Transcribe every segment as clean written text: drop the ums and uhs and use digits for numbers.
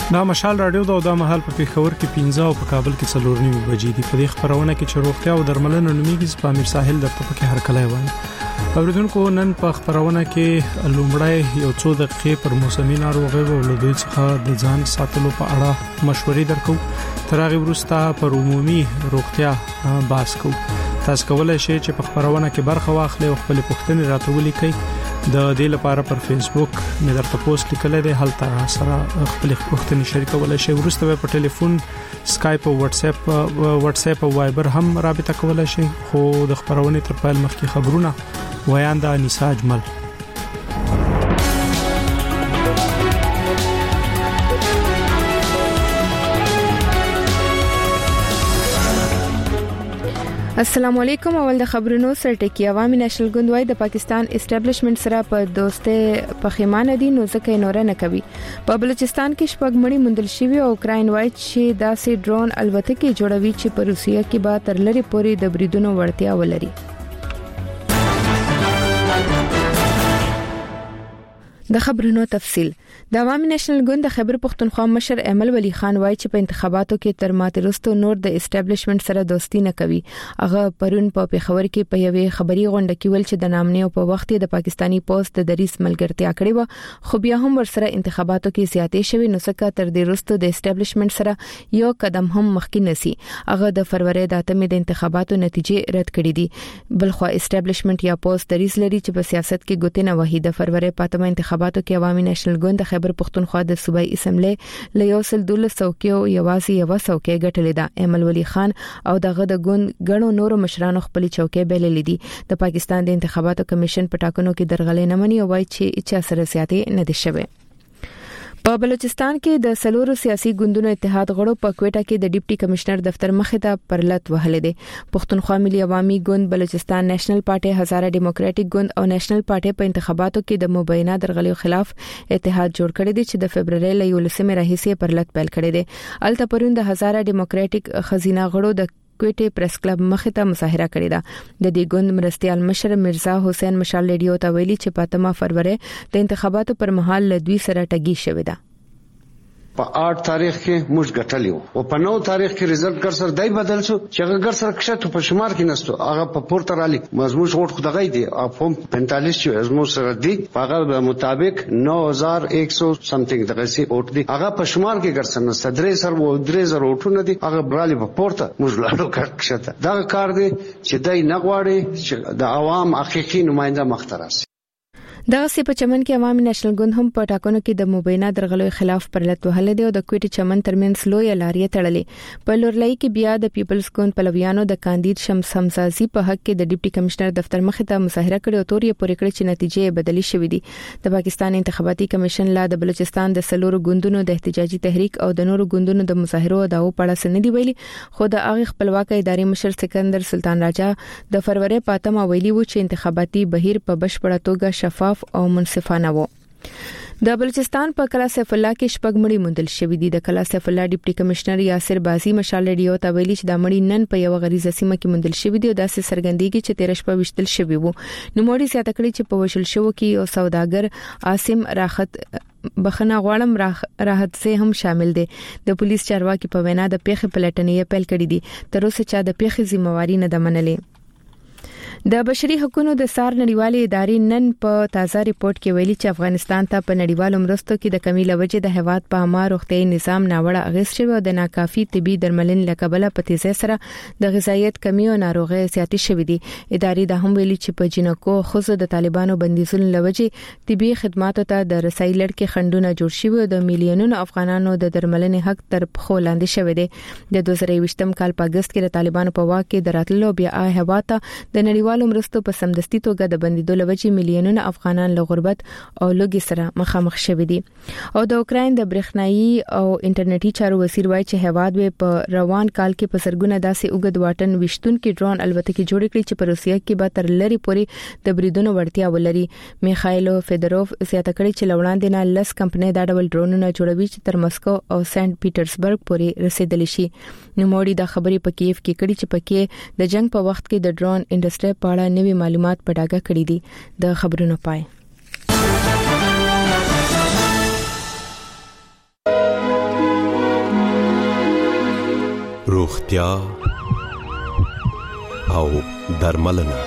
دا مشال رادیو دا مهال په پیښور کې 15 او په کابل کې 4:30 بجې دي. په دې خبرونه کې چې روغتیا او درملنه نومیږي په امیر ساحل د پکې هر کله وایي. اوریدونکو نن په خبرونه کې لومړی یو څو دقیقې پر موسمي ناروغۍ او له دوی څخه د ځان ساتلو په اړه مشورې درکو. تر هغه وروسته پر عمومي روغتیا بحث کوو. تاسو کولای شئ چې په خبرونه کې برخه واخلئ او خپل پوښتنې راته ولیکئ. د دې لپاره پر فیسبوک مې درته پوسټ لیکل دي، هلته سره خپل پوښتنې شریکولای شئ. وروسته په ټلیفون، سکایپ او واتس اپ او وایبر هم رابطه کولای شئ. خو د خبرونه تر پیل مخکې خبرونه ویاندا انیسا اجمل. السلام علیکم. اول د خبرونو سرټکی. عوامي نېشنل ګوند وايي د پاکستان اسټابلیشمنت سره په دوستۍ پخیمانه دي، نو ځکه نور نه کوي. په بلوچستان کې شپږ مړي موندل شوي او اوکراین وايي چې داسې ډرون الوتکې جوړوي چې په روسیه کې به تر لري پورې د بریدونو وړتیا ولري. د خبرونو تفصيل. د عوامي نېشنل ګوند د خیبر پښتونخوا مشر احمد ولی خان وايي چې په انتخاباتو کې تر ماته وروسته نور د اسټابلیشمنت سره دوستی نه کوي. هغه پرون په پیښور کې په یوې خبري غونډه کې ویل چې د نامنیو په وخت د پاکستانی پوسټ د دریس ملګرتیا کړې و، خو بیا هم ورسره انتخاباتو کې زیاتې شوې، نو څنګه تر دې وروسته د اسټابلیشمنت سره یو قدم هم مخکې نسی. هغه د فروری د 8 د انتخاباتو نتیجې رد کړې دي. بلخو اسټابلیشمنت یا پوسټ دریس لري چې په سیاست کې ګوتې نه وهي. د فروری پاتمه انتخاباتو کې عوامي نېشنل ګوند د خیبر پښتونخوا د صوبایي اسمبلی له 112 څوکیو یوازې یو څوکۍ ګټلې ده. احمد ولی خان او دغه د ګوند غنو نورو مشرانو خپل چوکۍ بللې دي. د پاکستان د انتخاباتو کمیشن په ټاکنو کې درغلې نه مني او وايي چې اچا سره سیاتي نه دي شوه. په بلوچستان کې د سلورو سیاسي ګوندونو اتحاد غړو په کوټه کې د ډیپټي کمشنر دفتر مخې ته پرلط وهلې دي. پښتونخوا ملي عوامي ګوند، بلوچستان نېشنل پارټي، هزاره ډیموکراټک ګوند او نېشنل پارټي په انتخاباتو کې د مبینه درغلیو خلاف اتحاد جوړ کړی دی چې د فبرवरी ل 11 راهیسې پرلط پیل کړی دی. الته پرون د هزاره ډیموکراټک خزینه غړو د کوټه پریس کلب مخې ته مظاهره کړې ده. د دې ګوند مرستيال مشر مرزا حسین مشال ریډیو ته ویلي چې په 8 فروری د انتخاباتو پر مهال له دوی سره ټګي شوې ده. په 8 تاریخ کې موږ ګټلی وو او په 9 تاریخ کې رزلټ ګر سره دای بدل شو چې هغه ګر سره کښته په شمار کې نستو، هغه په پورته رالي مزموش وټ خدای دی او فهم 45 چې ازمو سره دی هغه مطابق 9100 سمثینګ دغه سي اوټ دی، هغه په شمار کې ګر سره نست 3000 اوټونه دي، هغه برالي په پورته موږ لاړو کښته. دا کار دی چې دای نه غواړي چې د عوام حقيقي نماینده مخترس. دغه سی په چمن کې عوامي نېشنل ګوند هم په ټاکنو کې د مبینه درغلو خلاف پرلط وهل دي او د کوټي چمن ترمنځ لوی لارې تړلې. په لورلای کې بیا د پیپلز ګوند پلویانو د کاندید شمس حمزازي په حق کې د ډیپټي کمشنر دفتر مخې ته مظاهره کړې او تورې پورې کړې چې نتیجې بدلې شوې دي. د پاکستان انتخاباتي کمیشن لا د بلوچستان د سلورو ګوندونو د احتجاجي تحریک او د نورو ګوندونو د مظاهرو داو پړه سندې ویلي، خو د هغه خپلواک اداري مشر سکندر سلطان راجا د فروری پاتمه ویلي و چې انتخاباتي بهیر په بشپړه توګه شفاف او منصفانه وو. د بلوچستان په کلا سیف الله کې شپږ مړي موندل شوې دي. د کلا سیف الله ډیپټي کمشنر یاسر بازي مشال ریډیو ته ویلي چې د مړي نن په یو غریزه سیمه کې موندل شوې دي او داسې سرګندېږي چې 13 شپه وشتل شوی وو. نو مړي زیاته کړي چې په وشل شو کې یو سوداګر عاصم راحت بخنه غواړم راحت سه هم شامل دي. د پولیس چارواکي په وینا د پیښې پلټنې پیل کړې دي، تر اوسه چا د پیښې ذمہواری نه ده منلې. د بشري حقوقو د سار نړیوالې ادارې نن په تازه ریپورت کې ویلي چې افغانستان ته په نړیوالو مرستو کې د کمی لوجې د هیواد په عامه روغتيایي نظام ناوړه اغېز شوی او د ناکافي طبي درملنې لکبله په تیزه سره د غذایت کمی او ناروغي زیاتې شوې دي. ادارې د هم ویلي چې په جنکو خوځو د طالبانو بندیزونو لوجې طبي خدماتو ته د رسایي لړکې خندونه جوړ شوی او د میلیونونو افغانانو د درملنې حق تر پخو لاندې شوی دی. د 2020 کال په اگست کې د طالبانو په واک کې د راتللو بیا هیواد ته د نړیوالو مرستو په سمدستي توګه د بندیدو لوجې میلیونونه افغانان له غربت او لوګي سره مخامخ شوي دي. او د اوکراین د برېښنايي او انټرنیټي چارو وزیر وایي چې هیواد به په روان کال کې په سرګونه داسې اوګد واټن وشتون کې ډرون الوتکې جوړ کړي چې په روسیه کې به تر لری پورې د بریدونو وړتیا ولري. میخایلو فیدروف زیاته کړي چې لوړاندې نه 10 کمپنۍ دا ډول ډرونونه جوړوي چې تر مسکو او سنت پیټرزبرګ پورې رسیدلی شي. نو موري د خبرې په کیف کې کړي چې پکې د جنگ په وخت کې د ډرون انډستری په اړه نوي معلومات په ډاګه کړي دي. د خبرونو پای روغتیا او درملنه.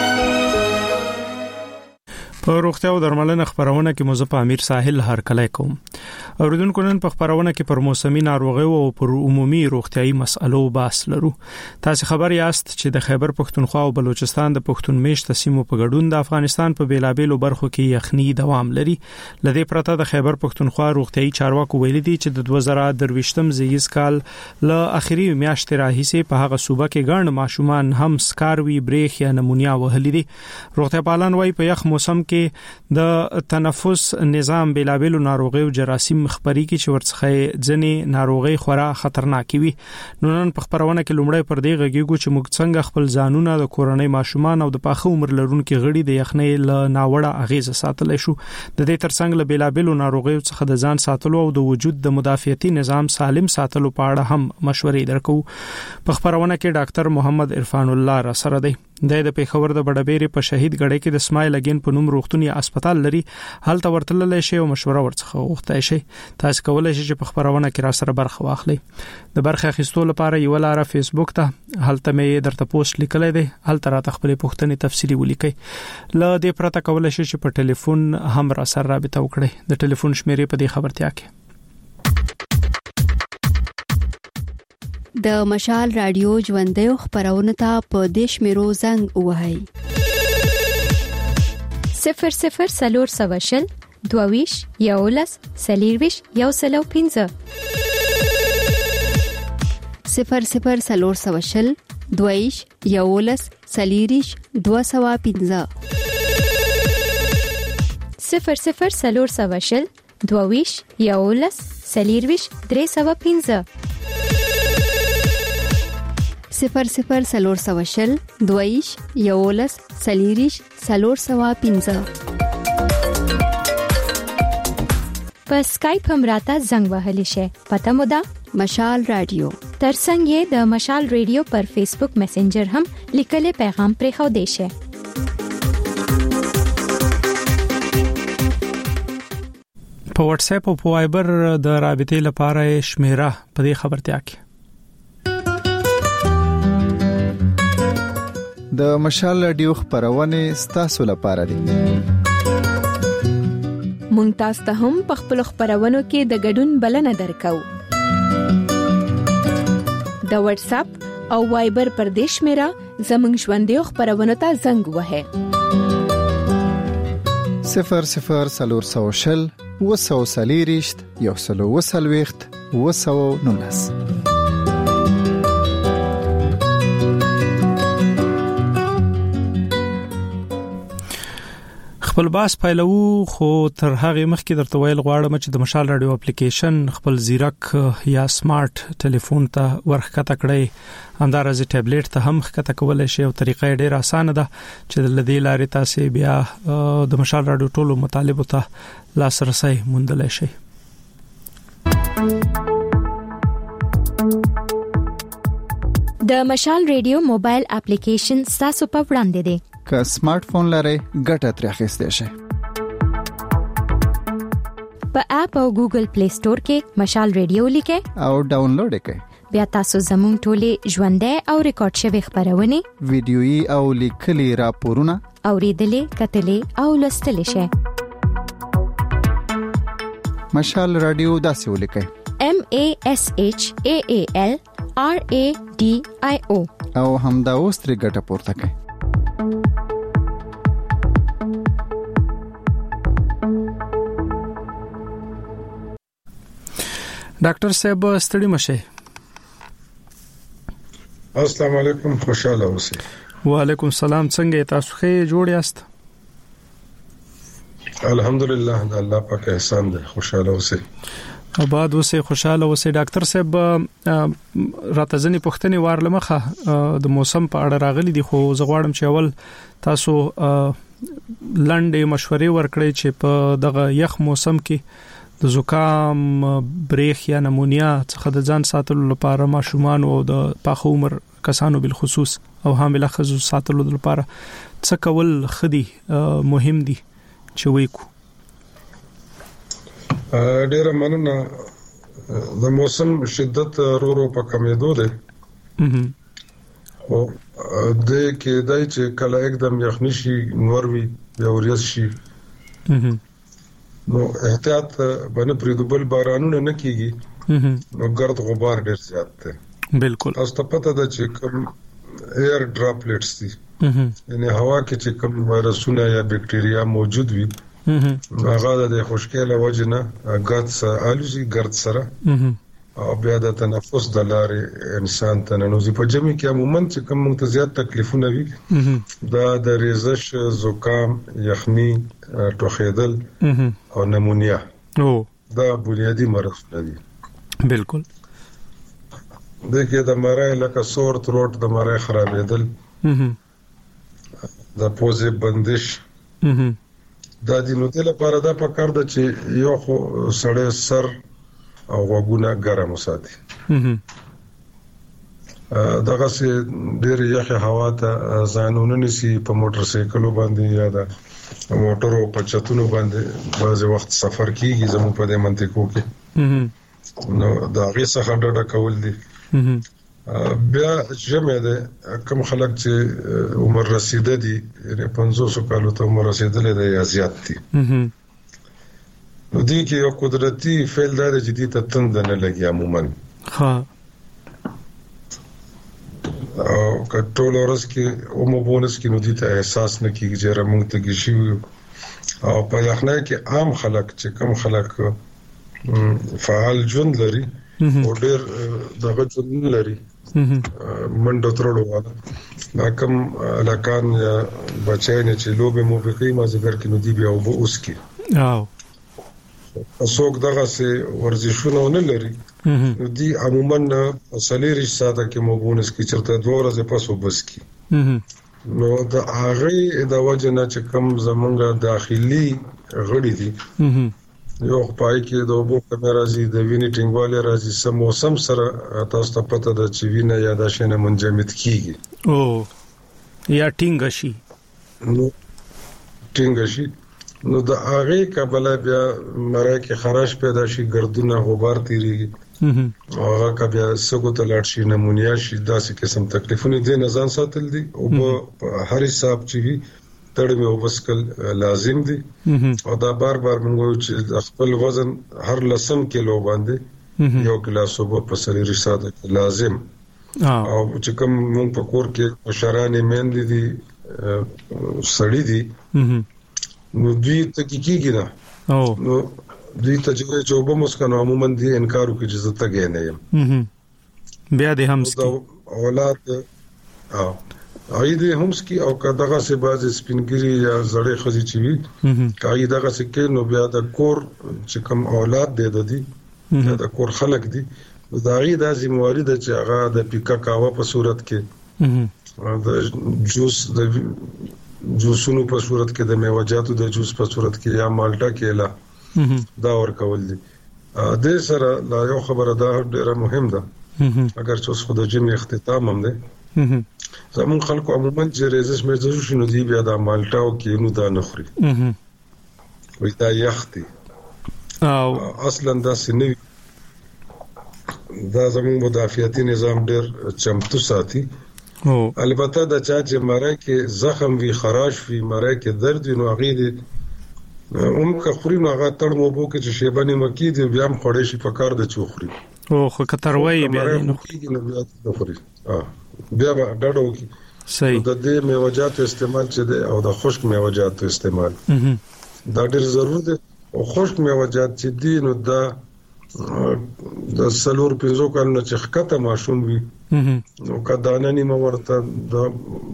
په روغتیا او درملنه خبرونه کې مزه په امیر ساحل هرکلی کوم. اوریدونکو نن په خبرونه کې پر موسمي ناروغیو او پر عمومي روغتيایي مسألو بحث لرو. تاسو خبر یاست چې د خیبر پښتونخوا او بلوچستان د پښتون میشت سیمو په ګډون د افغانستان په بیلابېلو برخو کې یخني دوام لري. لدې پرته د خیبر پښتونخوا روغتيایي چارواکو ویلي دي چې د 2023م زیږیز کال ل اخري میاشتې راهیسې په هغه صوبه کې ګڼ ماشومان هم سکاروي بریخ یا نمونیا وهلي دي. روغتیا پالان وايي په یخ موسم کې د تنفس نظام بیلابېلو ناروغیو جراثیم خبري کې چې ورڅخه ځنې ناروغي خورا خطرناکي وي. نو نن په خبرونه کې لومړی پر دې غږیږو چې موږ څنګه خپل ځانونه د کورنۍ ماشومان او د پاخه عمر لرونکو غړي د یخنۍ له ناوړه اغیزه ساتلای شو. د دې ترڅنګ له بیلابېلو ناروغیو څخه د ځان ساتلو او د وجود د مدافعتي نظام سالم ساتلو په اړه هم مشورې درکو. په خبرونه کې ډاکټر محمد عرفان الله را سره دی. د پیښور د بډبېری په شهید غړې کې د اسماعیل اگین په نوم روغتونی هسپتال لري. هلته ورتللی شي او مشوره ورڅخه غوښتای شي. تاسو کولای شئ چې په خبرونه کې را سره برخه واخلئ. د برخه اخیستو لپاره یو لاره فیسبوک ته هلته مې درته پوسټ لیکلی دی. هلته را خپل پوښتنې تفصیلی ولیکئ. ل دې پرته کولای شئ چې په ټلیفون هم را سره رابطه وکړئ. د ټلیفون شمیرې په دې خبرتیا کې د مشال رادیو ژوندۍ خبرونه ته په دیش میرو زنګ وهاي 00 سلور سواشل دوویش یولس سلیرویش یوسلو 15 00 سلور سواشل دوویش یولس سلیریش 215 00 سلور سواشل دوویش یولس سلیرویش 315 00 سلور سواشل دویش یولس سلیریش سلور سوا 15 په سکایپ هم راته زنګ وهلی شي. پته مو ده مشال رادیو. ترڅنګ یې د مشال رادیو پر فیسبوک میسنجر هم لیکل پیغام پرې خو دی شي. په واتس اپ او په وایبر د رابطې لپاره شمیره په دې خبرتیا کې د مشال رادیو خبرونه ستاسو لپاره دي. مونږ تاسو ته هم په خپل خبرونو کې د ګډون بلنه درکو. د واتس اپ او وایبر پر دیش میرا زمنګ ژوندۍ خبرونه ته زنګ وهه 00 سلور سواشل وسو سلیریشت یوسلو وسلويخت وسو نونس. خپل باس پایلو خو تر هغه مخکې درته ویل غواړم چې د مشال رادیو اپلیکیشن خپل زیرک یا سمارټ ټلیفون ته ورخکته کړئ. همدارز ټابلیټ ته هم ښکته کولای شئ او طریقه ډیره اسانه ده چې د لدې لارې تاسو بیا د مشال رادیو ټولو مطالبو ته لاسرسي موندلای شئ. د مشال رادیو موبایل اپلیکیشن تاسو په وړاندې دی. که سمارټ فون لرئ ګټه ترې اخیستئ شئ. په اپ او ګوګل پلی سٹور کې مشال رادیو لیکئ او ډاونلوډ یې کړئ. بیا تاسو زموږ ټولې ژوندۍ او ریکارډ شوی خبرونه ویډیويي او لیکلي راپورونه اوریدلې کتلې او لوستلې شئ. مشال رادیو داسې ولیکئ MASHAALRADIO او همدا اوس ترې ګټه پورته کړئ. ډاکټر صاحب ستړي مشه. السلام علیکم، خوشاله اوسئ. وعلیکم السلام، څنګه تاسو ښه جوړ یاست؟ الحمدلله، الله پاک احسان دی. خوشاله اوسئ. آباد اوسئ، خوشاله اوسئ. ډاکټر صاحب راته ځنې پوښتنې وارلمخه د موسم په اړه راغلي دي، خو زه غواړم چې اول تاسو لنډې مشورې ورکړئ چې په دغه یخ موسم کې د زکام، بریخ یا نمونیا څخه د ځان ساتلو لپاره ماشومان او د پاخه عمر کسانو بالخصوص او حامله ښځو ساتلو لپاره څه کول خدي مهم دي چې وایو. ډیره مننه. د موسم شدت رو په کمېدو دی او د کې دای چې کله एकदम یخني شي نور وی یا وريس شي نو احتیاط باندې پریدوبل بارانونه نه کیږي نو ګرد غبار ډیر زیات دی بالکل تاسو ته پته ده چې کوم ایر ډراپلیټس دي یعنی هوا کې چې کوم وایرسونه یا بکټریا موجود وي هغه د خشکېله وجنه ګاز الوزي ګرد سره او بیا د تنفس د لارې انسان ته ننوځي په جمع کې عموما چې کوم موږ ته زیات تکلیفونه وي دا د ریزش زکام یخني ټوخېدل او نمونیا دا بنیادی مرضونه دي بالکل دغه د مړای لکه سور تروټ د مړای خرابېدل د پوزې بندش دا د نو ته لپاره دا پکار ده چې یو سړی سر او غوګونه ګرم وساتي دغه سي ډېر یخه هوا ته ځانونه نسی په موټر سایکلو باندې یا دا موټرو په چتونو باندې بعض وخت سفر کیږي زمو په دې منطقو کې نو دا غي څخه ډډه کول دي بیا جمع ده کوم خلک چې عمر رسیده دي یعنی 500 کالو ته عمر رسیدل دي یا زیات دي نو دي کې یو قدرتي فعل دار چې دي ته تند نه لګي عموما ها او کټول ورس کې او مبونس کې نو دي ته احساس نه کیږي چې رمنګ ته کیږي او په ځخنه کې عام خلک چې کم خلک فعال ژوند لري او ډېر دغه ژوند لري منډه ترړو والا دا کوم لکان یا بچای نه چې لوبه مو په کې ما ذکر کې نو دي بیا او اوس کې او څوک دغه سي ورزشونه نه لري نو دي عموما سلیری ساده کې مبونس کې چرته 2 ورځې پس وبس کې نو د هغه د وجنه چې کم زمونږه داخلي غړي دي یو پای کې د وبو کمرا زی د وینې ټینګواله راځي سم موسم سره تاسو ته پته ده چې وینه یا د شنه منجمد کیږي او یا ټینګ شي نو ټینګ شي نو د هغه قبل بیا مړای کې خراش پیدا شي ګردونه غبار تیریږي او هغه بیا سګو ته لاړ شي نمونیا شي داسې قسم تکلیفونه دي نه ځان ساتل دي او په هر حساب چې تړمه وبسکل لازم دي او دا بار موږ چې خپل وزن هر لسم کیلو باندې یو ګلاس اوبه په سری ساده لازم او چې کوم موږ په کور کې شرانې مېندې دي سړی دي نو دوی ته کیږي نه او نو دوی ته چې وبو مسکنو عموما دي انکار کوي چې زه ته غنه یم بیا د همسکی اولاد او ایده همسکی او کداغه سه باز سپینګری یا زړې خزي چې وي کای دغه سه کې نو بیا د کور چې کوم اولاد دي د کور خلک دي دا غي د ذمہواری د چې هغه د پیکا کاوه په صورت کې د جوس د جوسونو په صورت کې د میوه‌جاتو د جوس په صورت کې یا مالټا کېلا دا ور کول دي د سره لا یو خبره دا ډیره مهم ده اگر چې اوس خو د جمع اختتام هم ده زمون خلکو عموما چې ریزش مې شنو دی بیا د مالټا او کینو دا نخري وي دا یختي او اصلا دا سنوي دا زمون مدافعتي نظام ډیر چمتو ساتي البته د چا چې مړای کې زخم وی خراش وی مړای کې درد نو هغه که خوري نو هغه تړ مو بو کې چې شیبانی مکی دی بیا هم خوري شي په کار د چوخري او خو کتروي بیا نو بیا د خوري بیا ډاډو کی صحیح د دې میوه‌جاتو استعمال چې دی او د خشک میوه‌جاتو استعمال دا ډیر ضروري دی او خشک میوه‌جات چې دی نو دا د سلور پنځو کارونه چې خکته ماشوم وي نو کدانه نیمه ورته د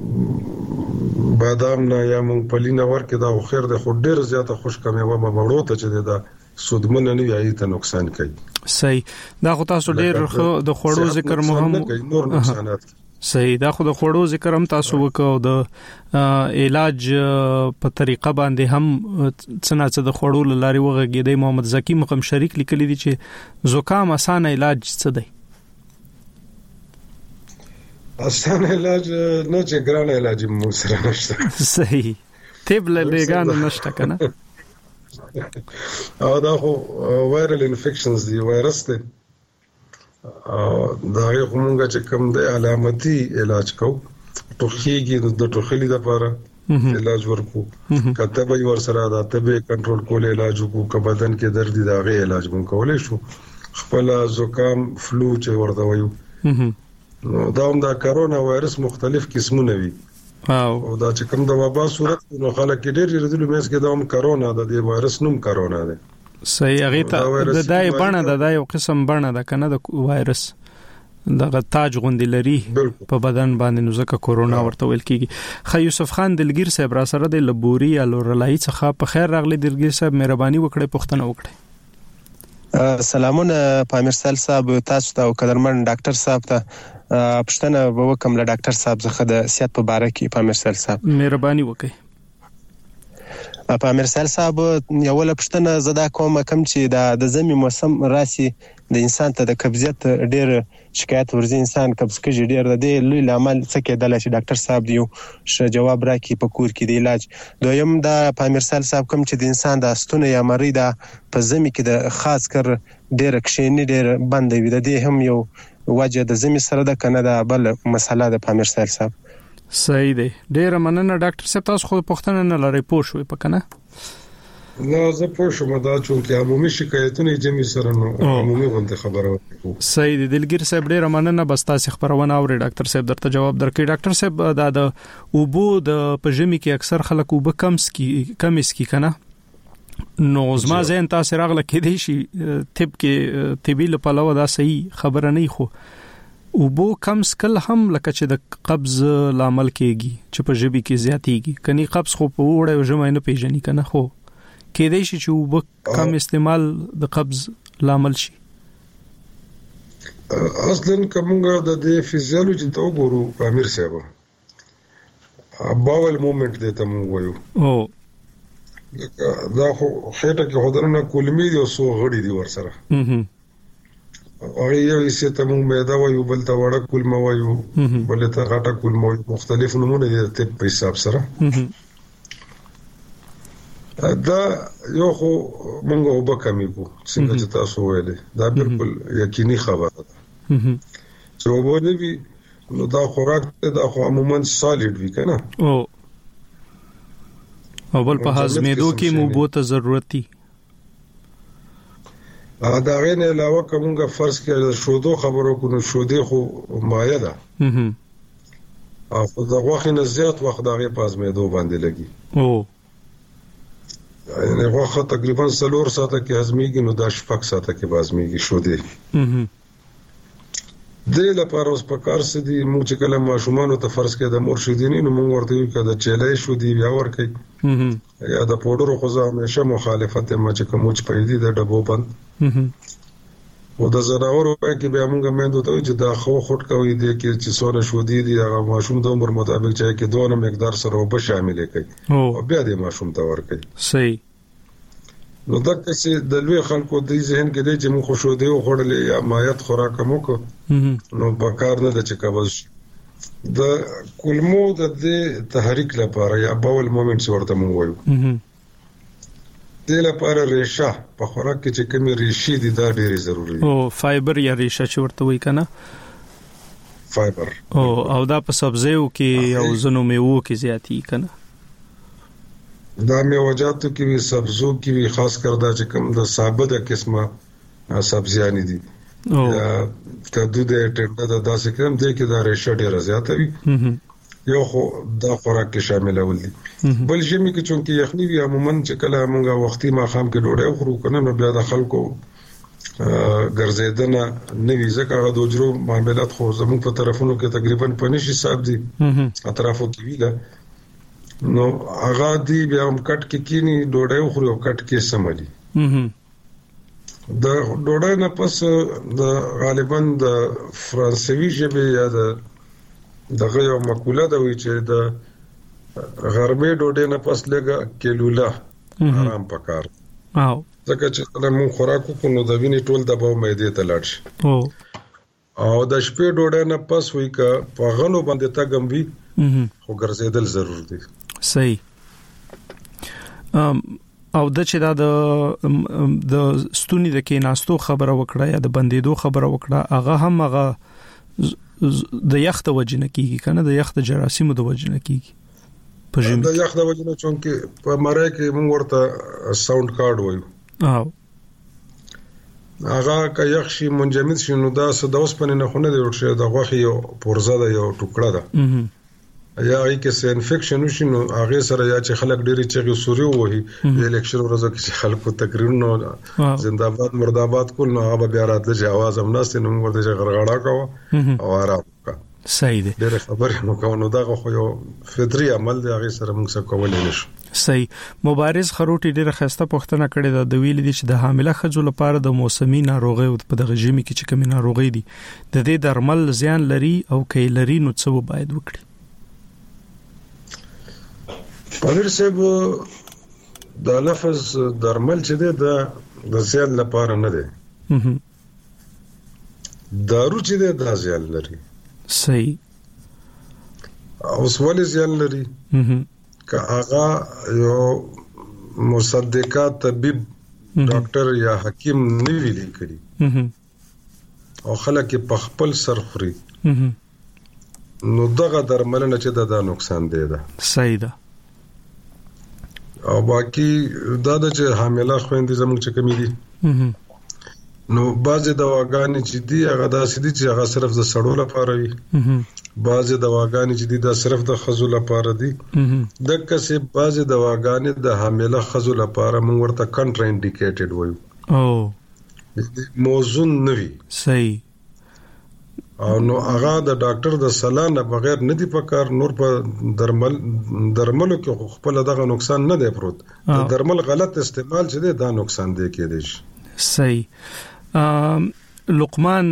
بادام نه یا مونږ نه ورکه دا خیر د خو ډیر زیاته خوشکه میوه مړو ته چې دا سودمن نه وي ته نقصان کوي صحیح دا خو تاسو ډیر د خوړو ذکر مهم نور نقصانات صحیح دا خو د خوړو ذکر هم تاسو وکاو د علاج په طریقه باندې هم څنګه د خوړو لاري وغږیدي محمد زکی مقام شریک لیکلی دي چې زکام اسانه علاج څه دی اسانه علاج نه چې ګران علاج مو سره نشته صحیح طب له لګان نشته کنه او دا خو وایرل انفیکشنز دی وایرس دی دا یو کومه چې کوم د علامتي علاج کو ټوخیږي د ټوخلي لپاره علاج ورکو کته به ور سره دا تبه کنټرول کول علاج کو ک بدن کې درد دی دا غي علاج مون کولای شو خپل زکام فلو چې ورته وایو نو دا هم دا کرونا وایرس مختلف قسمونه وي او دا چې کوم د وبا صورت نو خلک ډېر ردل مېس کې دا هم کرونا د دې وایرس نوم کرونا دی صحیح هغه ته د دای بڼه د یو قسم بڼه د کنه د وایرس دغه تاج غوندې لري په بدن باندې نو ځکه کورونا ورته ویل کیږي خو یوسف خان دلګیر صاحب را سره د لبوري یا لورلای څخه په خیر راغلی دلګیر صاحب مهرباني وکړئ پوښتنه وکړئ سلامونه پامیرسل صاحب تاسو ته او قدرمن ډاکټر صاحب ته پښتنه به وکم له ډاکټر صاحب څخه د صحت په باره کې پامیرسل صاحب مهرباني وکړئ پامیرسل صاحب یو ول پښتنه زدا کوم کم چې د زمي موسم راسي د انسان ته د قبضیت ډېر شکایت ورزي انسان قبض کوي ډېر د لوی عمل څه کېدل چې ډاکټر صاحب دیو جواب راکړي په کور کې د علاج دویم د پامیرسل صاحب کوم چې د انسان د استونه یا مری د په زمي کې د خاص کر ډېر کښینی ډېر بند وي د دې هم یو وجه د زمي سره د کنه د بل مسله د پامیرسل صاحب صحیح دی ډېر مننه ډاکټر صاحب تاسو خو پوښتنه نه لري پوه شوي پکنه نه زه پوه شوم دا چې عمومي شکایتونه جمع سره نو عمومي غونډه خبره وکړو صحیح دی دلګیر صاحب ډېر مننه بس تاسو خبرونه اوري ډاکټر صاحب درته جواب درکړي ډاکټر صاحب دا د اوبو د پجمی کې اکثر خلک اوبه کم اسکی کنه نو زما زین تاسو راغله کې دی شي طب کې طبي لپاره دا صحیح خبره نه خو اوبو کم سکل هم لکه چې د قبض لامل کېږي چې په ژبه کې زیاتېږي کني قبض خو په وړه ژمه نه پیژني کنه خو کې دی شي چې اوبو کم استعمال د قبض لامل شي اصلا کومه د دې فزیولوژي ته وګورو امیر صاحب باول مومنت دې ته مو وایو او دا خو خېټه کې خدرنه کولمي دي او سو غړي دي ور سره او یو یې ته مو مېدا وایو بل ته وړه کولمه وایو بل ته غټه کولمه مختلف نمونه دي د په حساب سره دا یو خو مونږ وب کمی کو څنګه چې تاسو ویلې دا بالکل یقیني خبره ده چې وبونه وی نو دا خوراک دا خو عموما سالډ وی کنه او بل په هضمېدو کې مو بوته ضرورت دي دا غیر نه علاوه کومه فرض کړه شودو خبرو کو نو شودې خو مایه ده او دا غوښه نه زیات وخت دا غي پازمېدو باندې لګي یعنی غوښه تقریبا 3 ساعته کې هضمېږي نو دا 6 ساعته کې هضمېږي شودې د لپاره اوس په کار سدي موږ چې کله ماشومان ته فرض کړه د مرشدینی نو موږ ورته یو کده چلای شو دی بیا ور کوي یا د پودرو خو زه همیشه مخالفت ما چې کوم چې پیدي د ډبو بند او د زراورو کې بیا موږ مېندو ته چې دا خو خټ کوي دی کې چې سونه شو دی هغه ماشوم د عمر مطابق چې کې دوه مقدار سره وب شامل کوي او بیا د ماشوم ته ور کوي صحیح نو دا چې د لوی خلکو د ذهن کې دی چې موږ خو شو دی او خړلې یا مایت خوراک مو کو نو بکار نه د چې قبض د کولمو د تحریک لپاره یا باول مومنټس ورته مو وایو د لپاره ریشه په خوراک کې چې کومې ریشې دي دا ډېری ضروری دي او فایبر یا ریشه چې ورته وایي کنه فایبر او دا په سبزیو کې او زنو میوو کې زیاتی کنه دا میوه‌جاتو کې وی سبزو کې وی خاص کر دا چې کوم د ثابته قسمه سبزیانی دي یا کدو د ټنډه د داسې کوم دی کې دا ریشه ډیره زیاته وي یو خو دا خوراک کې شامل ول دي بل شي کې چونکه یخنی وی عموما چې کله موږ وختي ماخام کې ډوډۍ خورو کنه نو بیا د خلکو ګرځیدنه نوې ځکه د وجرو معاملات خو زموږ په طرفونو کې تقریبا 15 حساب دي اطرافو کې وی دا نو هغه دی بیا هم کټ کې کینی ډوډۍ خوري او کټ کې سمالي د ډوډۍ نه پس د غالبا د فرانسوي ژبه یا دغه یو مقوله ده وی چې د غربي ډوډۍ نه پس لګه کیلولا آرام پکار ځکه چې کله مون خوراک کو نو د وینې ټول دباو مېدې ته لاړ شي او د شپې ډوډۍ نه پس وی کا په غنو باندې تا ګمبي خو ګرځیدل ضرور دي صحیح او د چې دا د ستونی د کیناستو خبره وکړه یا د بندیدو خبره وکړه هغه هم هغه د یخت وجنه کیږي کنه د یخت جراثیم د وجنه کیږي په ژمي د یخت وجنه چونکه په مړای کې موږ ورته ساوند کارت وایو هغه که یخ شي منجمد شي نو دا څه د اوسپنې نه خونه دی ورشه د غوښې یو پورزه ده یو ټوکړه ده یا ای کې څه انفیکشن وشي نو هغه سره یا چې خلک ډېری چې سوري وهي د الیکشن ورځو کې خلکو تقریرونه زنده‌باد مرده‌باد کول نو هغه بیا راتله چې आवाज هم ناست نو موږ ورته غرغړا کوو او آرام کا صحیح دی ډېر خبرې نو کوو نو دا خو یو فطري عمل دی هغه سره موږ څه کولای نشو صحیح مبارز خروټي ډېر خسته پوښتنه کړې ده د ویل دي چې د حامله ښځو لپاره د موسمي ناروغي او په دغه ژمي کې چې کومه ناروغي دي د دې درمل زیان لري او کې لري نو څه باید وکړي پوهر صاحب دا لفظ درمل چې دی د زیان لپاره نه دی دارو چې دی دا زیان لري صحیح اوس ولې زیان لري که هغه یو مصدقات طبيب ډاکټر یا حکیم نه ویلي کړي او خلک په خپل سر خوري نو دغه درملنه چې دا نقصان دی دا صحیح ده او باقي دا د چې حامله خويندې زموږ چې کمی دي نو بعضې دواګانې چې دي هغه داسې دي چې هغه صرف د سړو لپاره وي بعضې دواګانې چې دي دا صرف د ښځو لپاره دي دقسې بعضې دواګانې د حامله ښځو لپاره موږ ورته کنټرا انډیکیټډ وایو موزون نه وي صحیح او نو هغه د ډاکټر د صلاح نه بغیر نه دی پکار نور په درملو کې خپل دغه نقصان نه دی پروت درمل غلط استعمال چې دی دا نقصان دی کېدی شي صحیح لقمان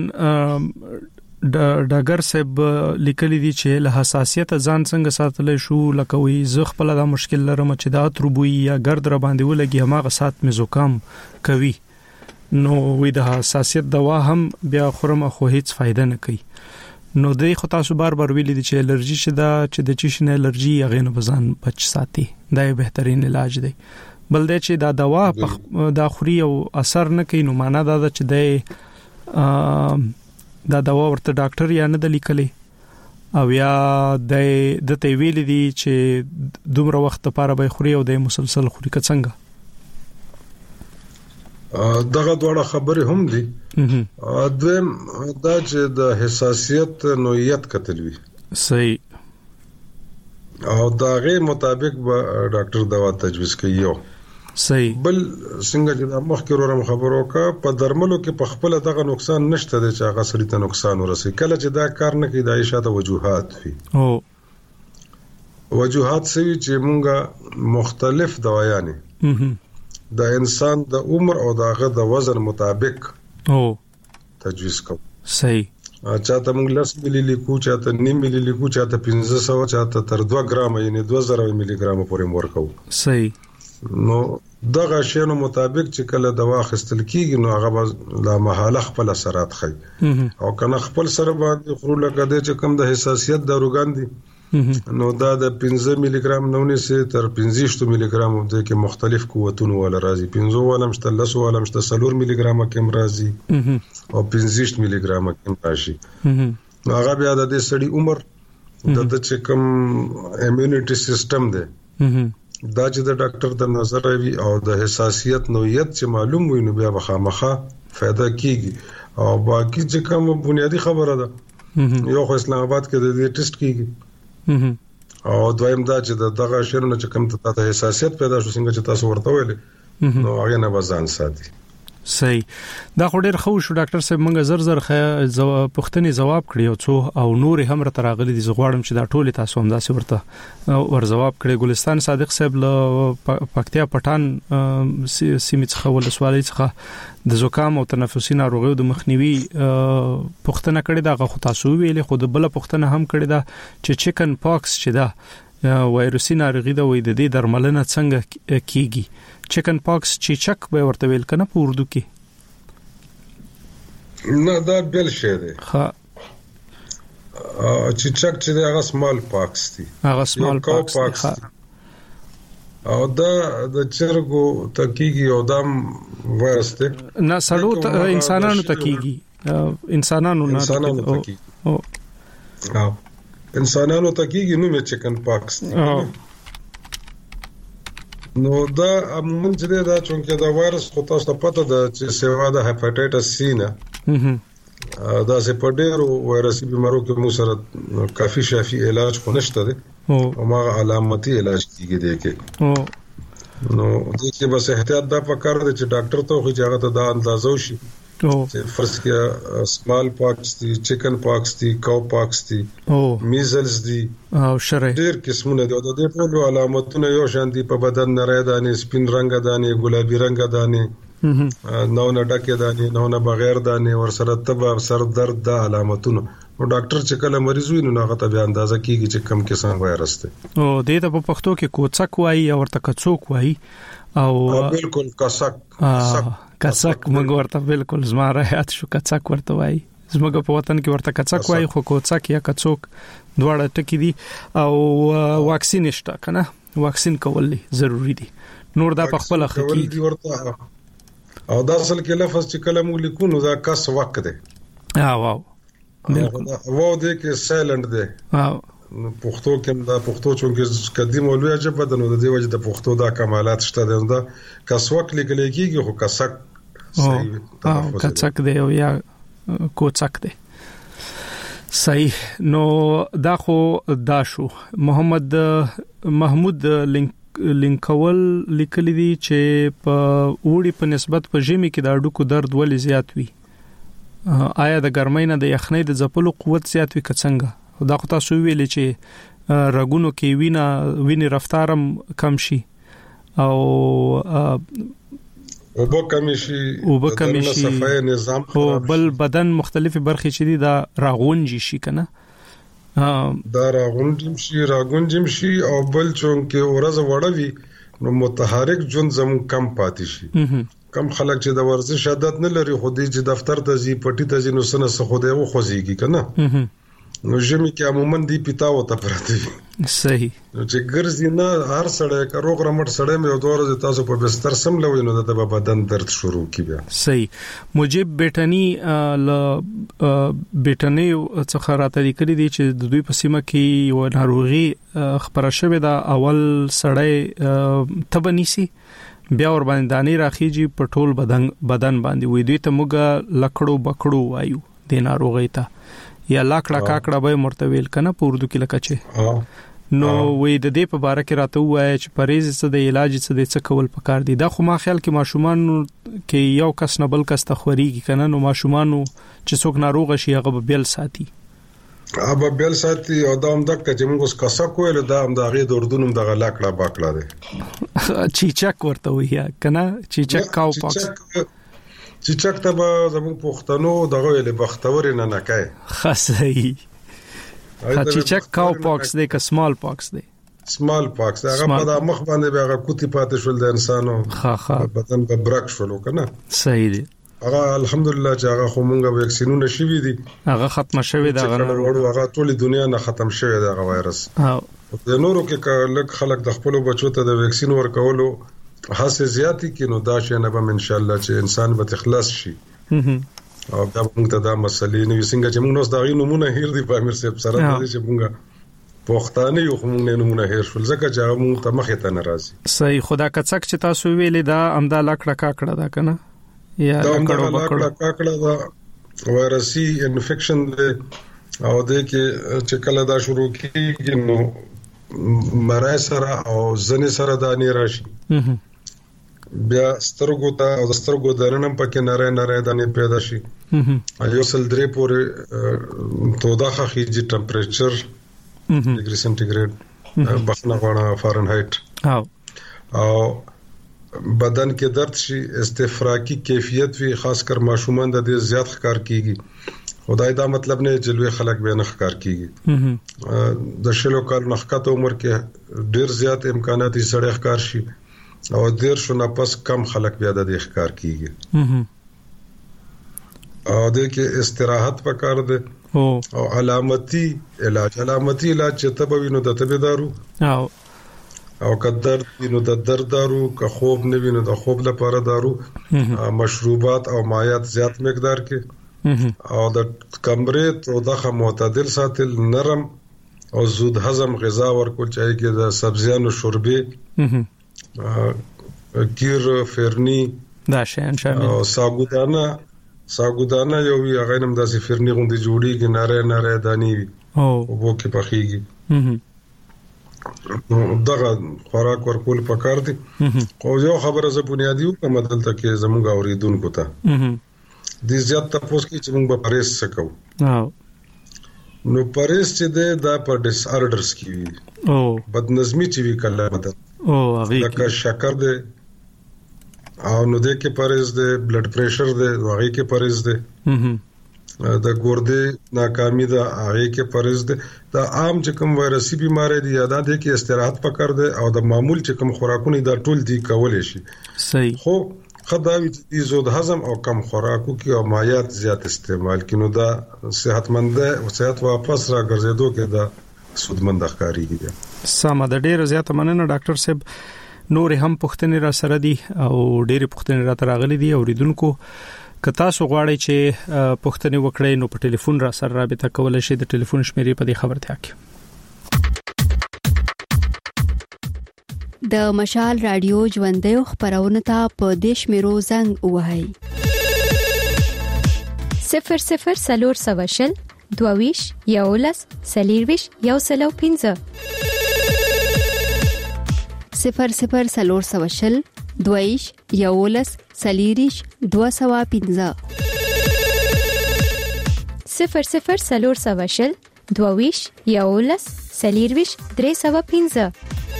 ډاګر صاحب لیکلي دي چې له حساسیت ځان څنګه ساتل شو لکه وی زه خپل دا مشکل لرم چې دا تربوي یا ګرد را باندې ولګي هغه سات مې زکام کوي نو وی د حساسیت دوا هم بیا خورم خو هیڅ فائدہ نه کوي نو دوی خو تاسو بار ویلي دي چې الرجی شته چې د چیشن الرجی هغه نه بزان بچ ساتي دا یو بهترین علاج دی بل دا چې دا دوا دا خوري او اثر نه کوي نو معنا دا چې دا دوا ورته ډاکټر یا نه د لیکلي او یا د ته ویلي دي چې دومره وخت لپاره به خوري او د مسلسل خوري که څنګه دغه دوړه خبره هم دي دویم دا چې د حساسیت نوعیت کتلوي صحیح او دا غي مطابق به ډاکټر دوا تجویز کوي صحیح بل څنګه چې د مخکې ورم خبرو کا په درملو کې په خپل دغه نقصان نشته چې هغه سړي ته نقصان ورسي کله چې دا کار نه کوي د عائشہ د وجوهات وي وجوهات سوي چې مونږه مختلف دوايانې د انسان د عمر او دغه د وزن مطابق تجویز کوو صحیح چاته موږ 10 ملي لیکو چاته 9 ملي لیکو چاته 1500 چاته تر 2 ګرام یعنی 2000 ملي ګرام پورې ورکو صحیح نو دغه شینو مطابق چې کله دوا خستل کیږي نو هغه لا محاله خپل اثرات خي او کنه خپل سره باندې خورو لکه د چې کم د حساسیت داروګان دي نو دا د 15 ملي ګرام نونې سي تر 15 ملي ګرام د کې مختلف قوتونه ولا راځي 15 ولا مشته 10 ولا مشته 4 ملي ګرام کم راځي او 15 ملي ګرام کم راشي نو هغه بیا د دې سړي عمر د چې کم ایمونټي سیستم دی دا چې د ډاکټر د نظر وي او د حساسیت نوعیت چې معلوم وي نو بیا بخامخه फायदा کیږي او باقي چې کوم بنیادی خبره ده یو خو اسلام آباد کې د دې ټیسټ کیږي او دویم دا چې دغه شرونه چې کوم ته حساسیت پیدا شو څنګه چې تاسو ورته ویلې نو هغه نه بزان ساتي صحیح دا خو ډیر خو شو ډاکټر صاحب مونږ زر پوښتنې جواب کړی او څو او نور هم راغلي دي زغواړم چې دا ټول تاسو هم داسې ورته ور جواب کړی ګلستان صادق صاحب له پکتیا پټان سیمه څخه ولسوالۍ څخه د زکام او تنفسي ناروغیو د مخنیوي پوښتنه کړې دا غو تاسو ویلې خو د بل پوښتنه هم کړې دا چې چیکن پاکس چې دا وایروسي ناروغي ده وې د دې درملنه څنګه کیږي چیکن پاکس چیچک به ورته ویل کنه په اردو کې نه دا بل شی دی ها چیچک چې هغه سمال پاکس دي هغه سمال پاکس ها او چیچک چې هغه د وایروس ناروغي ده چې هغه د ټیټنس د وجې نه راځي نو هغه بیا د دې سړي عمر د چې کم ایمونټي سیستم دی د انسان د عمر او دغه د وزن مطابق تجویز کوو صحیح او دا د چرګو تکیږي او دام وایرس ته نه سړو انسانانو تکیږي انسانانو نه تکیږي او انسانانو تکیږي نو مې چکن پاکس نو دا عموما چې دا چونکه دا وایرس خو تاسو ته پته ده چې سیوا د هپاتایټس سی نه دا سه په ډېرو وایرسي بيمارو کې مو سره کافي شافي علاج خو نشته ده او ما علامتي علاج کیږي دي کې نو دې کې بس احتیاط دا پکار دي چې ډاکټر ته خو ځای ته دا اندازو شي چې فرض کې سمال پاکس دي چکن پاکس دي کاو پاکس دي میزلز دي او شرع ډېر قسمونه دي او د دې ټول علامتونه یو شان دي په بدن نری دانې سپین رنگ دانې ګلابي رنگ دانې نو نه ډکه دانې نو نه بغیر دانې ور سره تب سر درد د علامتونه او ډاکټر چې کله مریض وي نو هغه ته به اندازه کیږي چې کم قسم وایرس ده او دې ته په پښتو کې کوڅک وایي او ورته کڅوک وایي او بالکل کڅک موږ ورته بالکل زما راحت شو کڅک ورته وایي زموږ په وطن کې ورته کڅک وایي خو کوڅک یا کڅوک دواړه ټکی دي او واکسین شته کنه واکسین کول ضروری دي نور دا په خپل خکی او دا اصل کې لفظ چې کله موږ لیکو نو دا کس وقت دی واو بالکل واو دې کې سایلنت دی پښتو کې دا پښتو چونکه قدیم او لوی ژبه ده نو د دې وجه د پښتو دا کمالات شته دا کس وقت لیکل کېږي خو کسک صحیح کڅک دی او یا کوڅک دی صحیح نو دا خو دا شو محمود لینکول لیکلی دی چې په وړي په نسبت په ژمي کې د اډوکو درد ولې زیات وي آیا د ګرمۍ نه د یخنۍ د ځپلو قوت زیات وي کڅنګه دا خو تاسو ویلې چې رګونو کې وینې رفتارم کم شي او وبکمی شي صفای نظام او بل بدن مختلفي برخې چې دي دا راغونجي شي کنه دا راغونجم شي او بل چونکه ورځ وړوي نو متحرک ژوند زمو کم پاتې شي کم خلک چې د ورزش عادت نه لري خو دې چې دفتر ته ځي پټي ته ځي نو سنه خو دې و خوځيږي کنه نو ژمي کې عموما دی پیتاو ته پراته صحیح نو چې ګرځي نه هر سړی کروغ رمټ سړی مې دوه ورځې تاسو په بستر سم لوي نو د بدن درد شروع کی بیا صحیح مجيب بیٹنی څخه راته لیکلي دي چې د دوی په سیمه کې یو ناروغي خبره شوې ده اول سړی تبنيسي بیا ور باندې دانی راخیږي په ټول بدن باندې وې دوی ته موږ لکړو بکړو وایو د ناروغي ته یا لاکړه کاکړه به مرتویل کنه په اردو کې لکه چې نو وې د دې په اړه کې راته وایي چې پریز څه د علاج څه د څه کول پکار دي دا خو ما خیال کې ماشومان کې یو کس نه بل کس تخوريږي کنه نو ماشومان چې څوک ناروغ شي هغه به بیل ساتي او دا هم دک چې موږ اوس کسا کول دا هم د غي د اردن هم د لاکړه باکړه دي چیچک ورته وایي کنه چیچک کاو پاکس چیچک ته به زموږ پښتنو دغه ویلې بختور نه نکای خاصي چیچک کاو پاکس دی که سمال پاکس دی سمال پاکس هغه په د مخ باندې هغه کوتي پاتې شول د انسانو بدن په برک شول کنه صحیح دی هغه الحمدلله چې هغه خو مونږه ویکسینونه شوي دي هغه ختم شوی دا هغه ټول دنیا نه ختم شوی دا وایرس د نورو کې لږ خلک د خپل بچو ته د ویکسین ورکولو هڅه زیاتی کینو دا شي نه به ان شاء الله چې انسان به تخلص شي او دا موږ ته دا مسلې نه وسنګ چې موږ نو دا غي نمونه هیر دی په امیر صاحب سره د چې موږ پښتانه یو موږ نه نمونه هیر شول ځکه چې موږ ته مخه ته ناراضي صحیح خدا کڅک چې تاسو ویلې دا امدا لاکړه کاکړه دا کنه یا لاکړه کاکړه دا وایرسي انفیکشن دی او د کې چې کله دا شروع کیږي نو مرای سره او ځنې سره د اني راشي بیا سترګو ته او سترګو درنم پکې نری دانې پیدا شي ایو سل درې پورې تودا خيږي ټمپریچر ډیګري سنټیګریډ بخنه غواړه فارنهایت او بدن کې درد شي استفراقی کیفیت وی خاص کر ماشومان د دې زیات ښکار کیږي خدای دا مطلب نه چې لوی خلک به نه ښکار کیږي د شلو کال نخکته عمر کې ډیر زیات امکانات یې سړی ښکار شي او ډیر شونه پس کم خلک بیا د دې ښکار کیږي او د کې استراحت پکار ده او علامتي علاج چې تبوینو د تبدارو او که درد نو د درد دارو، که خوب نه ویني د خوب لپاره دارو، مشروبات او مایعات زیات مقدار کې، او د کمرې او دغه معتدل ساتل، نرم او زود هضم غذا ورکول، چاهي کې د سبزیانو شوربې، کیر، فرنی دا شیان شامل، او ساګودانه یو وی هغه نم داسې فرنی غوندي جوړیږي، ناره دانی وي او وو کې پخېږي. دغه خوراک ورکول پکار دي. او یو خبره ز بنیادی کوم دلته کې زموږ اوریدونکو ته د زیات تاسو کې چې موږ به پرېس سکو، نو پرېس چې ده په ډیس آرډرز کې وي، او بدنظمی چې وی کله مدد، او هغه شکر ده، او نو دې کې پرېز ده، بلډ پریشر ده، هغه کې پرېز ده، د ګردې ناکامي ده، هغه کې پرېز ده. دا عام چې کوم وایرسي بیماری دي یاده ده کې استراحت پکار ده، او د معمول چې کوم خوراکونه دا ټول دي کولای شي. صحیح. خو خدای دې زود هضم او کم خوراکو کې او مایعات زیات استعمال کینو دا صحتمند او صحت واپس را ګرځېدو کې دا سودمند ښکاریږي. سم د ډېر زیات مننه ډاکټر صاحب. نور هم پوښتنې را سره دي او ډېر پوښتنې را تراغلي دي اوریدونکو. که تاسو غواړئ چې پوښتنه وکړئ نو په ټلیفون را سره رابطه کولای شئ. د ټلیفون شمیرې په دې خبرتیا کې د مشال رادیو ژوندۍ خبرونه ته په دیش میرو زنګ وهاي 00 سلور سواشل دوویش یولس سلیرویش یوسلو 15 00 سلور سواشل دویش یولس سلیریش 215 00 سلور سواشل دویش یولس سلیرویش 315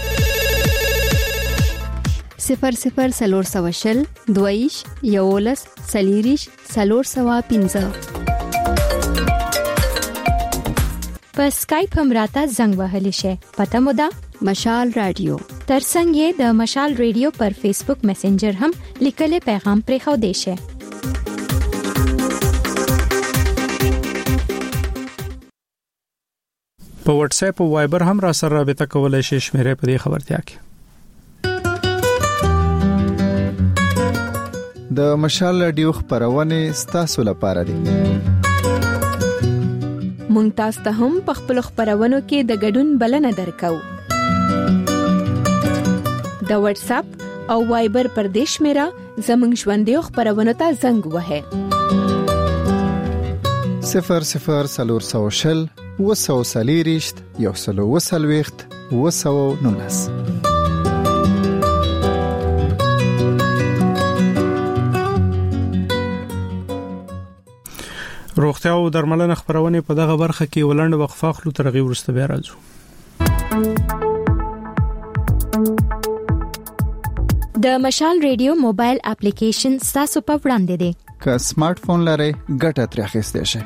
00 سلور سواشل دویش یولس سلیریش 315 په سکایپ هم راته زنګ وهلی شي. پته مو ده مشال رادیو. ترڅنګ یې د مشال رادیو پر فیسبوک میسنجر هم لیکل پیغام پرې خو دی شي. په واتس اپ او وایبر هم را سره رابطه کولای شئ. شمیرې په دې خبرتیا کې د مشال رادیو خبرونه ستاسو لپاره دي. مونږ تاسو ته هم په خپل خبرونو کې د ګډون بلنه درکو. د واتس اپ او وایبر پر دیش میرا زمنګ ژوندۍ خبرونه ته زنګ وهه 00 سلور سواشل وسو سلیریشت یوسلو وسلويخت وسو نونس. روغتیا او درملنه خبرونه په دغه برخه کې ولند وقفه خلو ترغي ورسته بیا راځو. د مشال رادیو موبایل اپلیکیشن تاسو په وړاندې دی. که سمارټ فون لرئ ګټه ترې اخیستئ شئ.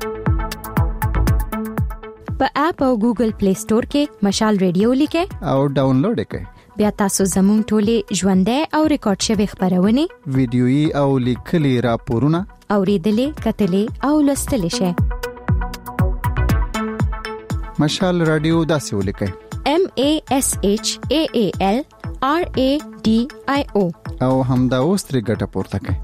په اپ او ګوګل پلی سٹور کې مشال رادیو لیکئ او ډاونلوډ کړئ. بیا تاسو زموږ ټولې ژوندۍ او ریکارډ شوی خبرونه ویډیويي او لیکلي راپورونه اوریدلې کتلې او لوستلې شئ. مشال رادیو داسې ولیکئ MASHAAL RADIO او همدا اوس ترې ګټه پورته کړئ.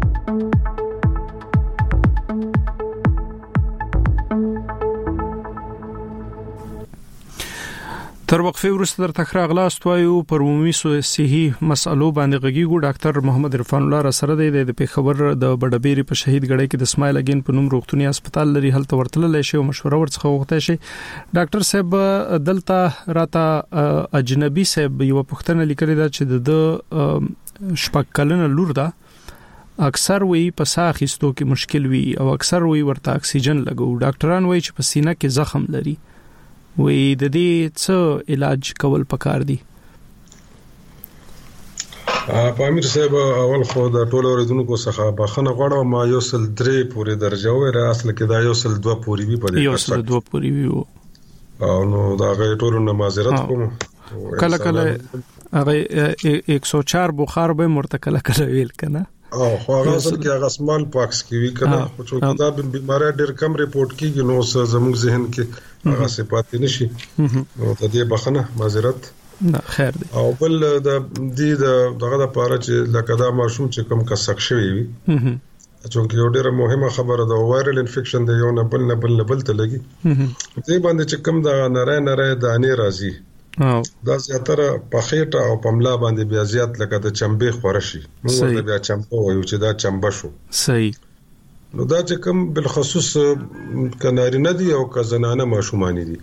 تر وقفه وروسته در تکرار غلاست وایو پر عمومي صحي مسالو باندې غږیږو. ډاکټر محمد عرفان الله را سره دی د پیښور د بډبيري په شهید غړي کې د اسماعیل اگین په نوم روغتوني هسپتال لري. هلته ورتللی شي او مشوره ورڅخه وغوښته شي. ډاکټر صاحب دلته راته اجنبي صاحب یو پوښتنه لیکلې ده چې د شپږ کلنه لور ده اکثر وی په ساه اخیستو کې مشکل وي او اکثر وی ورته اکسیجن لګو. ډاکټران وایي چې په سینه کې زخم لري. وی د دې څه علاج کول پکار دي؟ پامیر صاحب اول خو د ټولو اوریدونکو څخه بخښنه غواړم. ما یو سل 3 پورې درجه وره اصل کې دا یو سل 2 پورې وی پدې یو سل 2 پورې وی او نو دا غي ټولو نه معذرت کوم. کله هغه 104 بخار به مرتکله کله ویل کنه او خو هغه اصل کې هغه سمال پاکس کې وی کنه خو چې دا بیماری ډېر کم ریپورت کیږي نو زموږ ذهن کې هغه صفات نشي نو ته دې بخنه معذرت نه خیر دی. او بل د دې دغه د پاره چې لکه دا ماشوم چې کوم کسک شوی وي چې یو ډیره مهمه خبره ده وایرل انفیکشن دی یو نه بل ته لګي دې باندې چې کوم د نری دانې راځي دا زیاتره په خېټه او په ملا باندې بیا زیات لکه د چمبې خورشي موږ بیا چمبه وایو چې دا چمبه شو. صحیح. نو دا چې کوم بالخصوص کناری نه دی او کزنانه ماشومان دي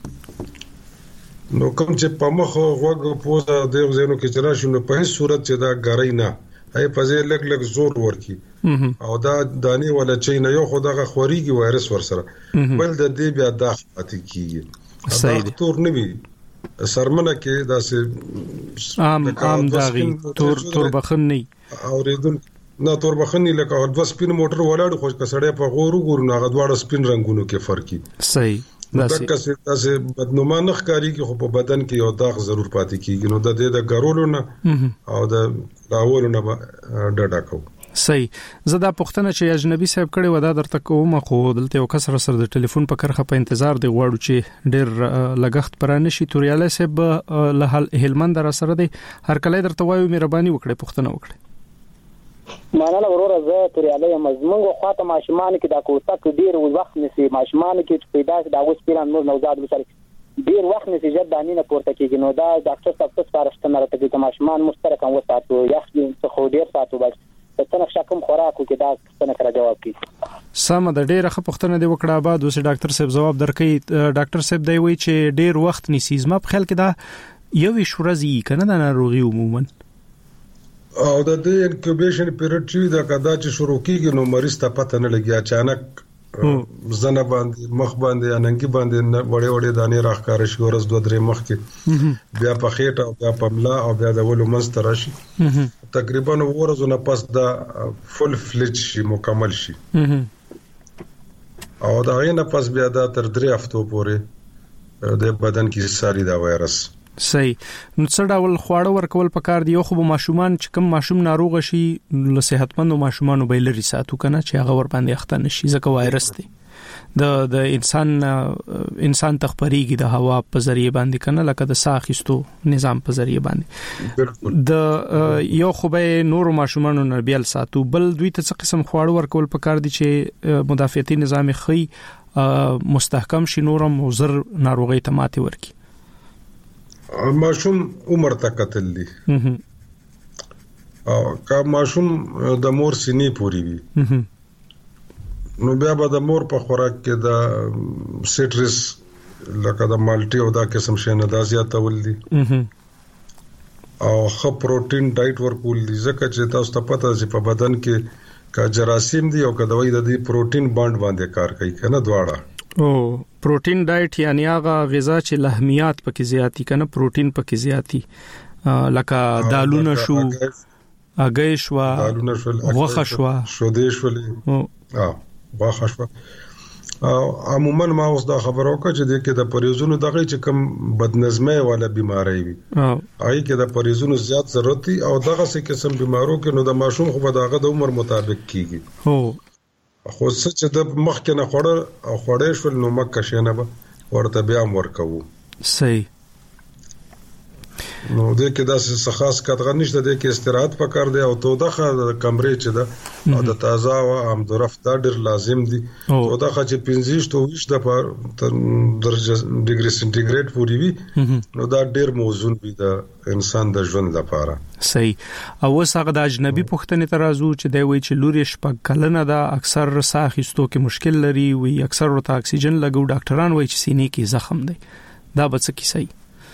نو کوم چې په مخ غوږ پوزه د زینو کې چرشي نو په هیڅ صورت چې دا غړی نه هي په ځای لګ زور ورکی او دا دانی ولا چي نه یو خدغه خوريږي وایرس ورسره بل د دې بیا داخلي کیږي. صحیح. ډاکټر نه وي سرمنه کې داسې عام داغي تور بخن نه اوریدل نه تور بخنی لکه او 2 سپین موټر ولاړ خو کسړې په غورو نه غدواړه سپین رنگونو کې فرقي. صحیح. داسې بدنما نه ښکاری کې خو په بدن کې یو داغ ضرور پاتې کیږي نو د دې د ګرولو نه او د راولو نه ډډه کو. صحیح. زدا پښتنه چې اجنبي صاحب کړي ودا درته کوم خو دلته یو کس سره د ټلیفون په کرخه په انتظار دی غواړو چې ډېر لګښت پرانه شي توریاله صاحب له هلمند را سره دی هر کله درته وایو مهرباني وکړئ پښتنه وکړئ. ماناله وروره زه توریاله مزمنګو خاطه ماشومان کې دا کوڅه ډیر وخت نسی ماشومان کې پیدا دا اوس پیران نور نوزاد وسره ډیر وخت نسی جد دانینه پورته کېږي نو دا ډاکټر صاحب څه سپارښتنه راته کوي چې ماشومان مشترک هم وساتو یخ څه خو ډیر ساتو بس څنګه شکم خوراکو کې دا څنګه کړه جواب کی سم د ډیره خپختنه دی وکړه بعد اوس ډاکټر صاحب جواب درکې ډاکټر صاحب دی وی چې ډیر وخت نسی زما په خیال کې دا یو شورزي کنه د ناروغي عموما او د دې انکیوبیشن پیریډ چې دا کدا چې شروع کیږي نو مریض ته پته نه لګي اچانک زنه باندې مخ باندې اننګي باندې وړې دانې راخکار شي ورځ 2-3 مخ کې بیا په خېټه او بیا په ملا او بیا د ولو منځ ته راشي تقریبا ورځونه پس دا فل فلج شي مکمل شي او دا غینه پس بیا دا تر 3 هفتو پورې د بدن کې ساري دا وایرس. صحیح. نو څه ډول خواړه ورکول پکار دی خو به ماشومان چې کوم ماشوم ناروغ شي له صحتمند ماشومانو به لري ساتو کنه چې هغه ور باندې اخته نشي ځکه وایرس دی د انسان تخپریږي د هوا په ذریعہ باندې کنه لکه د ساه اخیستو نظام په ذریعہ باندې د یو خو به نور ماشومانو نه بیل ساتو بل دوی ته څه قسم خواړه ورکول پکار دي چې مدافعتي نظام خي مستحکم شي نورم وزر ناروغي ته ماتي ورکي. ماشوم عمر ته قتل دي او کا ماشوم د مور سینې پوری وي نو بیا به د مور په خوراک کې د سټرس لکه د مالټي او دا قسم شي نه د زیاتول دي او خو پروتین ډایټ ورکول دي ځکه چې تاسو ته پته چې په بدن کې کا جراثیم دي او کدوې د دې پروتین باند باندې کار کوي کنه دواړه. او پروتین ډایټ یعنی هغه غذا چې لحمیات پکې زیاتی کنه پروتین پکې زیاتی لکه دالونه شو اګې شو غوښه شو شودې شولې غوښه شو عموما ما اوس دا خبر وکړه چې د کې د پریزونو دغه چې کم بدنظمي والا بیماری وي هغه کې د پریزونو زیات ضرورت دي او دغه څه قسم بیمارو کې نو د ماشوم خو به دغه د عمر مطابق کیږي هو خو څه چې د مخ کې نه خوړې شول نو مکه شنه به ورته بیا ورکو. صحیح. نو د کې داسې خاص کتغه نشته د کې استراحت پکار دی او توده د کمرې چې ده او د تازه او امدرف دا ډیر لازم دي توده چې 15 to 20 درجه ډیګري سنټیګریډ پورې وي نو دا ډیر موزون وي د انسان د ژوند لپاره. صحیح. او وسغه د اجنبي پښتنې ترازو چې دی وی چې لوري شپږ کلنه دا اکثر ساه اخیستو کې مشکل لري وي اکثر ورته اکسیجن لګو ډاکټران وایي چې سینې کې زخم دی دا به څه کیسه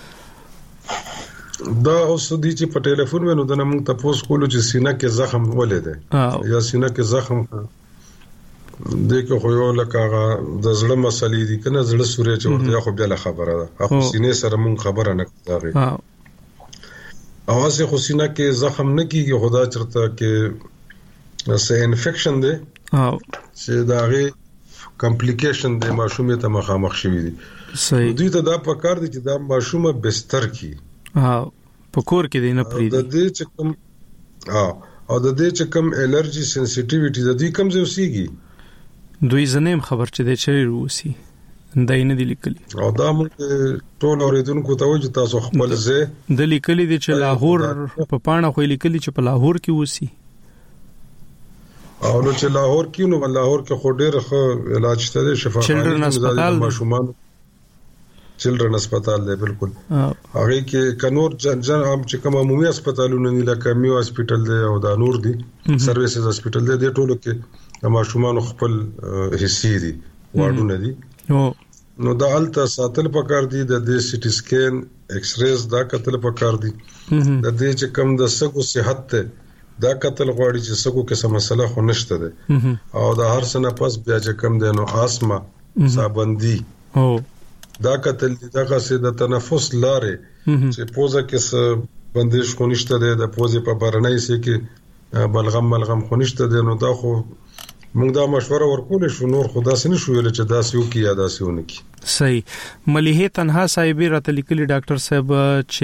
دا اوس دي چې په ټلیفون مې نو د موږ تاسو کولو چې سینه کې زخم ولې ده یا سینه کې زخم دغه خو یو لکه د زړه مسلې دي کنه زړه سوري چې ورته خو بیا خبره ده خو سینې سره موږ خبره نه کوي اوازه خو سینه کې زخم نه کیږي خدا چرته کې سه انفیکشن ده چې داغه کمپلیکیشن د ماشومې ته مخامخ شوی دي. صحیح. دوی ته دا پکار دي چې دا ماشومه بستر کی په کور کې دی نه پریدي د دې چې کوم او د دې چې کوم الرجی سنسټیویټي د دې کوم ځوسيږي دوی زنیم خبر چې د چي روسي دای نه دی لیکلي او دا موږ ټول اوریدونکو ته وایي تاسو خپل ځای د لیکلي دی چې لاهور په پاڼه خو لیکلي چې په لاهور کې وسی او نو چې لاهور کې نو لاهور کې خو ډېر ښه علاج شته چلډرن هسپتال ماشومان چلډرن هسپتال دی بالکل هغه کې کنور جن هم چې کوم عمومي هسپتالونه نه لکه میو هسپتال دی او دا نور دي سرویسز هسپتال دی د ټولو کې د ماشومان خپل حصې دي واډونه دي نو دا الته ساتل پکار دي د دې سی ټي سکین ایکس ریز دا کتل پکار دي د دې چې کوم د سګو صحت ته دا کتل غواړي چې سګو کې څه مسله خو نشته ده او دا هر سنه پس بیا چې کوم دی نو آسما سابندي دا کتل دا غسه د تنفس لارې چې پوزه کې بندش خو نشته ده د پوزې په برنۍ سي کې بلغم خو نشته ده نو دا خو موږ دا مشوره ورکول شو نور خدا سن شو ویل چې دا سيو کې یا دا سيونه کې صحیح مليحه تنها صاحب راته لیکلي ډاکټر صاحب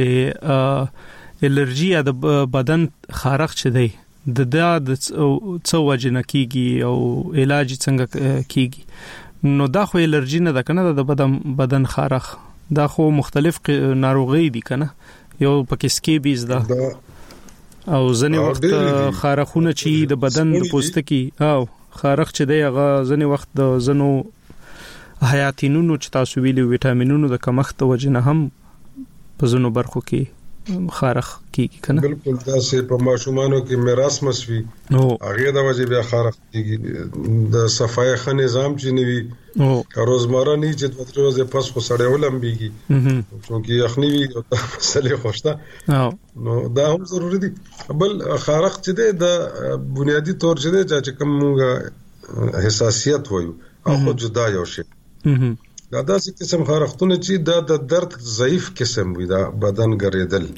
چې الرجی د بدن خارق چي دی د څو وجنه کیږي او علاج څنګه کیږي نو دا خو الرجی نه ده کنه د بدن خارق دا خو مختلف ناروغي دي کنه یو پکې سکیبیز ده او ځنې وخت خارقونه چي د بدن د پوستکي او خارق چې دی هغه ځنې وخت د زنو حیاتینونو چې تاسو ویلي وټامینونو د کمښت وجنه هم په زنو برخو کې خارق کیږي کنه بالکل دا سه په ماشومانو کې میراث مسوي هغه د وجه بیا خارق کیږي د صفای خ نظام چې نیوي روزمره نه چې د ورځې پس خو سړی ولمبيږي چې یخني وي او مسلې خوشته نو دا هم ضروری دي بل خارق چې د بنیادی طور چې کومه حساسیت وایو او جدا یو شي دا داسې قسم خارختونه چې دا د درد ضعیف قسم وي دا بدن ګرځیدل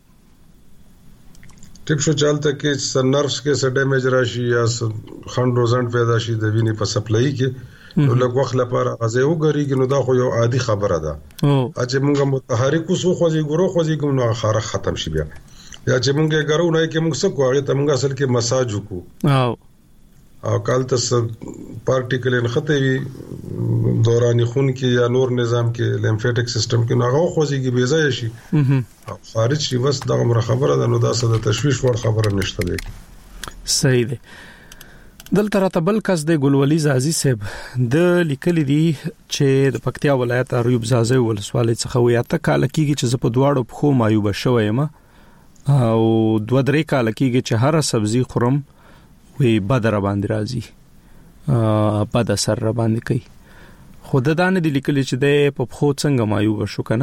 ټیک شو چالتہ کې سنرفز کې څه ډیمیج راشي یا خند روزند پیدا شي د وینې په سپلای کې نو لږ وخت لپاره غزه وګریږي نو دا خو یو عادي خبره ده چې موږ متحرک وسو خوځي ګورو خوځي کوم نو خارق ختم شي بیا یا چې موږ ګرو نه کې موږ څه کوو ته موږ اصل کې مساج وکړو او کال ته پارټیکل انخته دوران خون کې یا نور نظام کې لیمفیټک سیستم کې ناغه خوځيږي بي ځای شي او خارج شي بس دا عمر خبره ده نو دا څه د تشويش ور خبره نشته ده صحیح ده دلته راته بل کس د ګلولي زازي صاحب د لیکلي دي چې د پکتیا ولایت اریوب زازي ولسوالۍ څخه ویاته کال کېږي چې په دواړو په خو مایوب شوم او 2-3 کال کېږي چې هر سبزي خورم وی بدر باندې راځي بد اثر را باندې کوي خود دانه د لیکل چې د په خو څنګه مایوب شو کنه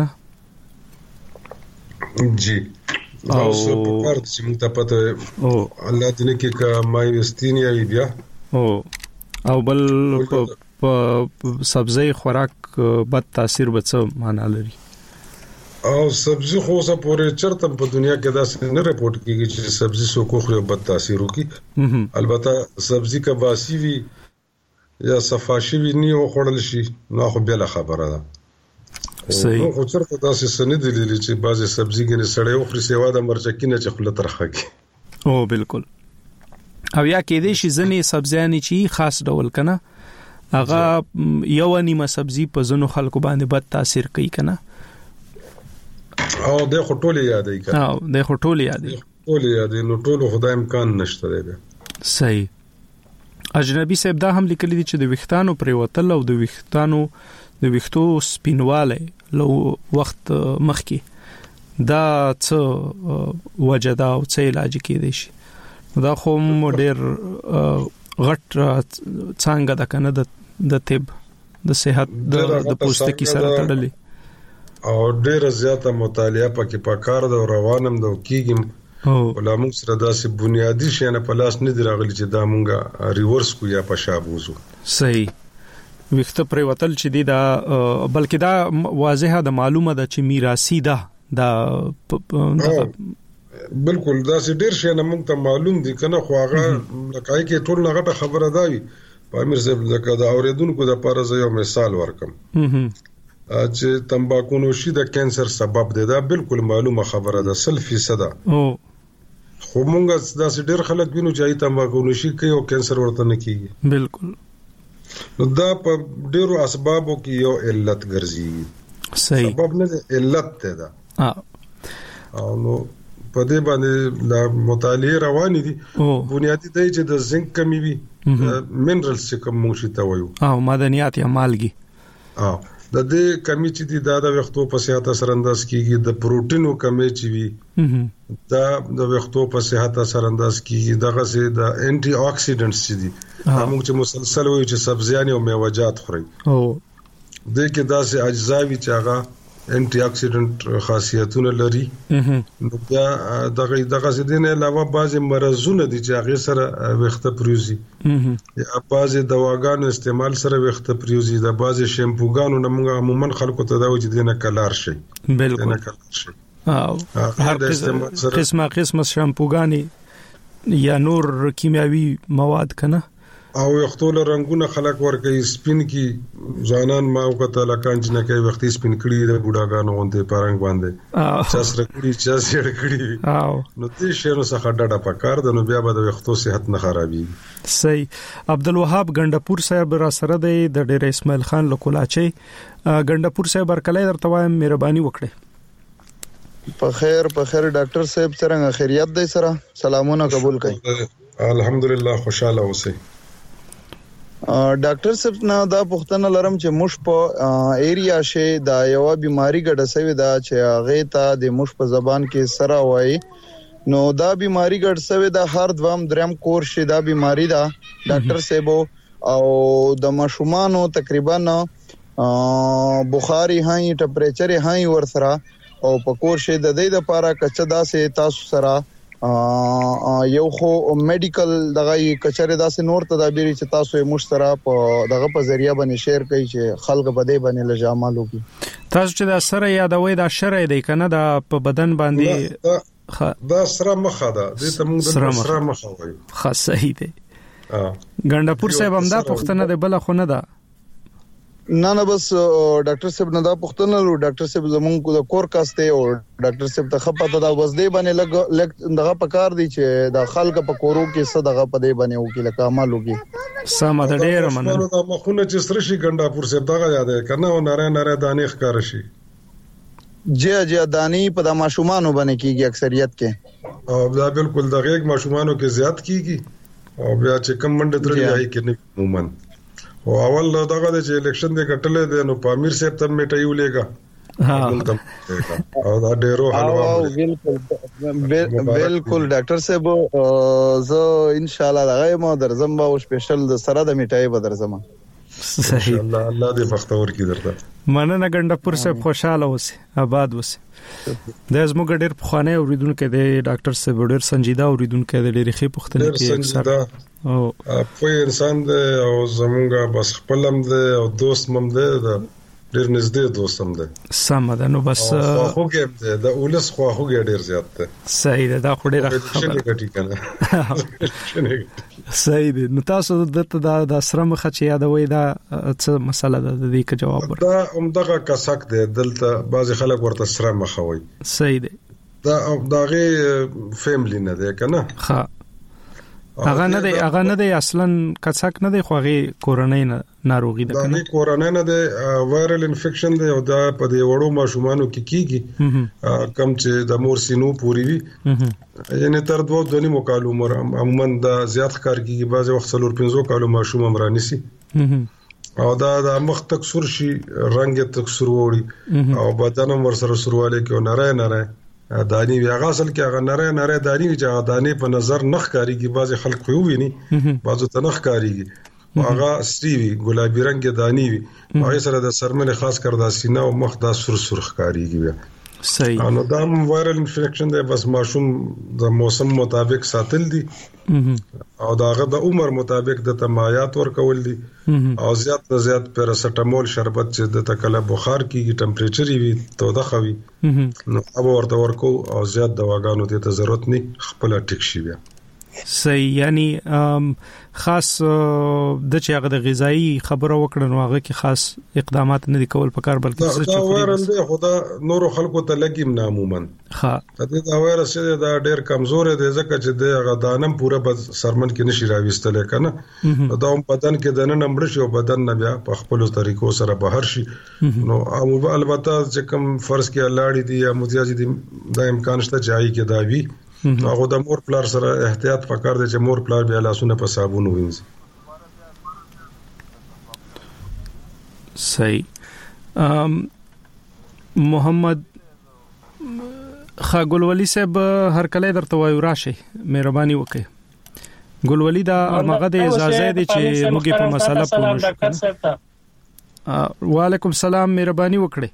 جی او په کار چې موږ ته پته الله دې کې کا مایوستینیا بیا او بل په سبزی خوراک بد تاثیر بڅ معنا لري او سبزی خو اوسه پورې چرته په دنیا کې دا څنګه رپورټ کیږي چې سبزی سو کو خو بد تاثیر وکي البته سبزی کا باسی وی یا صفاشي وی نه خوړل شي نو خو بل خبره ده صحیح خو چرته دا څه دي چې بعضی سبزی کې سړی او خري سیوا د مرچکینه چې خپل ترخه کی او بالکل او یا کې دې شي ځنې سبزیانی چې خاص ډول کنه هغه یو نیمه سبزی په زنو خلکو باندې بد تاثیر کوي کنه او د خټولې یادې کړه او د خټولې یادې نو ټول خدای امکان نشته دی صحیح اجنبي صاحب دا هم لیکلي چې د وختانو پریوتل او د وختو سپینواله لو وخت مخکي دا څه وجدا او څه علاج کېدی شي دا خو ډېر غټ څنګه د کنه د طب د صحت د پوستکي سره تړلې او ډیره زیاته مطالعه پکې پکار ده روانم ده کیږم ولامو سره داسې بنیادی شي نه پلاس نه دی راغلی چې دا مونږه ریورس کو یا پشابوزو صحیح وخت پر وتل چې دی دا بلکې دا واضحه ده معلومه ده چې میراثي ده دا بالکل دا سې ډیر شي نه مونږ ته معلوم دي کنه خو هغه لکه کې ټول نغټه خبره ده پامیر صاحب لکه دا اوریدونکو د پاره یو مثال ورکم چې تمباکو نوشي د کینسر سبب دی دا بالکل معلومه خبره ده 100% خو مونږ دا ډېر خلک وینو چې تمباکو نوشي کوي او کینسر ورته نه کیږي بالکل نو دا په ډیرو اسبابو کې یو علت ګرځي صحیح سبب نه علت ته دا او نو په دې باندې د مطالعه روانې دي بنیادی دی چې د زنک کمی وي منرالز چې کوم موږ ته وایو او معدنیات یا مالګي د دې کمی چې دي دا د وختو په صحت اثر انداز کیږي د پروتینو کمی چې وي دا د وختو په صحت اثر انداز کیږي دغه سي د انټي اکسیډنټس چې دي موږ چې مسلسل وایو چې سبزیان او میوه‌جات خوري د کې داسې اجزاوي چې هغه انټي اکسیډنټ خاصیتونه لري نو بیا دغه ځدنه علاوه بعضی مرزونه دي چې هغه سره وخت پریوزي یا بعضی دواګانو استعمال سره وخت پریوزي د بعضی شیمپوګانو نمغه عموما خلکو ته دا وجه دینه کلار شي بالکل کلار شي هر قسمه شیمپوګانی یا نور کیمیاوي مواد کنه او یختول رنگونه خلق ورکې سپین کی ځانان ما وکړه لکان چې نه کوي وختي سپین کړي د بوډاګانو غونډه پرنګ باندې چا سره کړي چا سره کړي نو دې شهر څخه ډډه پکار د نو بیا به د وختو صحت نه خرابي صحیح عبدالوهاب غندپور صاحب را سره د ډیر اسماعیل خان لکولاچي غندپور صاحب برکلای درته وایم مهرباني وکړئ په خیر ډاکټر صاحب څنګه خیریت دی سره سلامونه قبول کړئ الحمدلله خوشاله اوسئ ډاکټر صاحب نه دا پوښتنه لرم چې مش په ایریا شي دا یو بیماری ګډه سوي دا چې هغه ته د مش په زبان کې سره وای نو دا بیماری ګډ سوي دا هر دوام درم کور شي دا بیماری دا ډاکټر صاحب او د مشومانو تقریبا بخاري هاي ټمپریچر هاي ورسره او په کور شي د دې لپاره کچا داسې تاسو سره یو خو میډیکل دغه کچره داسې نور تدابیر چې تاسو یې مشترا په دغه په ذریعہ باندې شیر کوي چې خلک بده باندې لجامل وکي تاسو چې دا سره یادوي دا شرع دی کنه دا په بدن باندې دا سره مخه ده د تمون د سره مخه وي خاص صحیح دی غندپور صاحب هم دا پښتنه دی بل خو نه ده نه بس ډاکټر صاحب نه دا پښتنه لو ډاکټر صاحب زمونږ د کور کاسته او ډاکټر صاحب ته خپته دا وزدې باندې لګ دغه پکار دی چې د خلک په کورو کې صدقه پدې باندې وکي لکه عمل وکي سم د ډېر مننه دا مخونه چې سره شي غندپور صاحب دغه یاد کنه او ناره دانې ښکار شي جی دانی په د ماشومانو باندې کیږي اکثریت کې او دا بالکل دغه ماشومانو کې زیات کیږي او بیا چې کم منډه درې آی کې نه عموما او اول دغه د الیکشن د کټلې د نو پامیر صاحب ته میټایو لګا او دا ډیرو حلوا بالکل ډاکټر صاحب زه ان شاء الله دغه مو درځم او سپیشل د سره د میټای به درځم صحیح الله دې بختور کی درته مننه غندپور صاحب خوشاله اوسه آباد اوسه د زموږ ډېر پخوانی اوریدونکو د ډاکټر صاحب ډېر سنجیده اوریدونکو د ډېر ښه پوښتنې کوي اکثر او په انسان د او زمونږه بس خپلم د او دوست مم د ډېر نږدې دوست هم ده سم ده نو بس خوګه د اولس خوګه ډېر زیات ده صحیح ده دا خوري صحیح ده نو تاسو د سره مخه چې یادوي دا څه مسله ده د دې کې جواب دا همدغه کسک ده دلته بعضی خلک ورته سره مخه وي صحیح ده دا دغه فیملی نه ده کنه ها هغه نه دی اصلا کڅک نه دی خو هغه کورونای ناروغي ده کنه کورونای نه ده وایرل انفیکشن ده او دا په دې وړو ماشومانو کې کیږي کم چې د مور سینو پوری وي یعنی تر 2 کالو عمر عموما دا زیات کار کیږي بعض وخت 4-5 کالو ماشوم عمرانی سي او دا مخ تک سور شي رنگ تک سور وړي او بدن ور سره سرواله کې نره دانی وی غاسل کې هغه نره دانی چې هغه دانی په نظر نخ کاریږي بعضی خلک خو ویني بعضو ته نخ کاریږي هغه سټیوی ګلابي رنگ دانی وی هغه سره د سرمنه خاص کر د سینه او مخ د سر کاریږي صحیح نو دا وایرل انفیکشن دی بس ماشوم د موسم مطابق ساتل دي او داغه د عمر مطابق د تمایات ورکول دي او زیات نه زیات پیراسټامول شربت چې د تکله بخار کیږي ټمپریچر وي توده خوي نو اب ورته ورکو او زیات دواګانو ته ضرورت نه خپل ټیک شي بیا صحیح، یعنی خاص د چې هغه د غذایی خبره وکړه نو هغه کې خاص اقدامات نه دي کول پکار بلکې څه چې ورنده خدا نور خلکو ته لګیم نه عموما ها دا وایرس دا ډېر کمزور دی ځکه چې د هغه دانم پوره سرمن کې نشي راويستل کنه دا هم بدن کې د نن مړ شي او بدن نه بیا په خپل طریقو سره بهر شي نو البته چې کوم فرض کې لاړې دي یا متیازي دي دا امکان شته چې آی کې دا وی هغه د مور پلار سره احتیاط پکار دی چې مور پلار بیا لاسونه په صابون وینځي. صحیح. محمد خاګلولی صاحب هر کله درته وایو راشي مهرباني وکړئ. ګلولی دا هغه د اجازه دی چې موږ په مسله پوه شو. وعلیکم السلام، مهرباني وکړئ.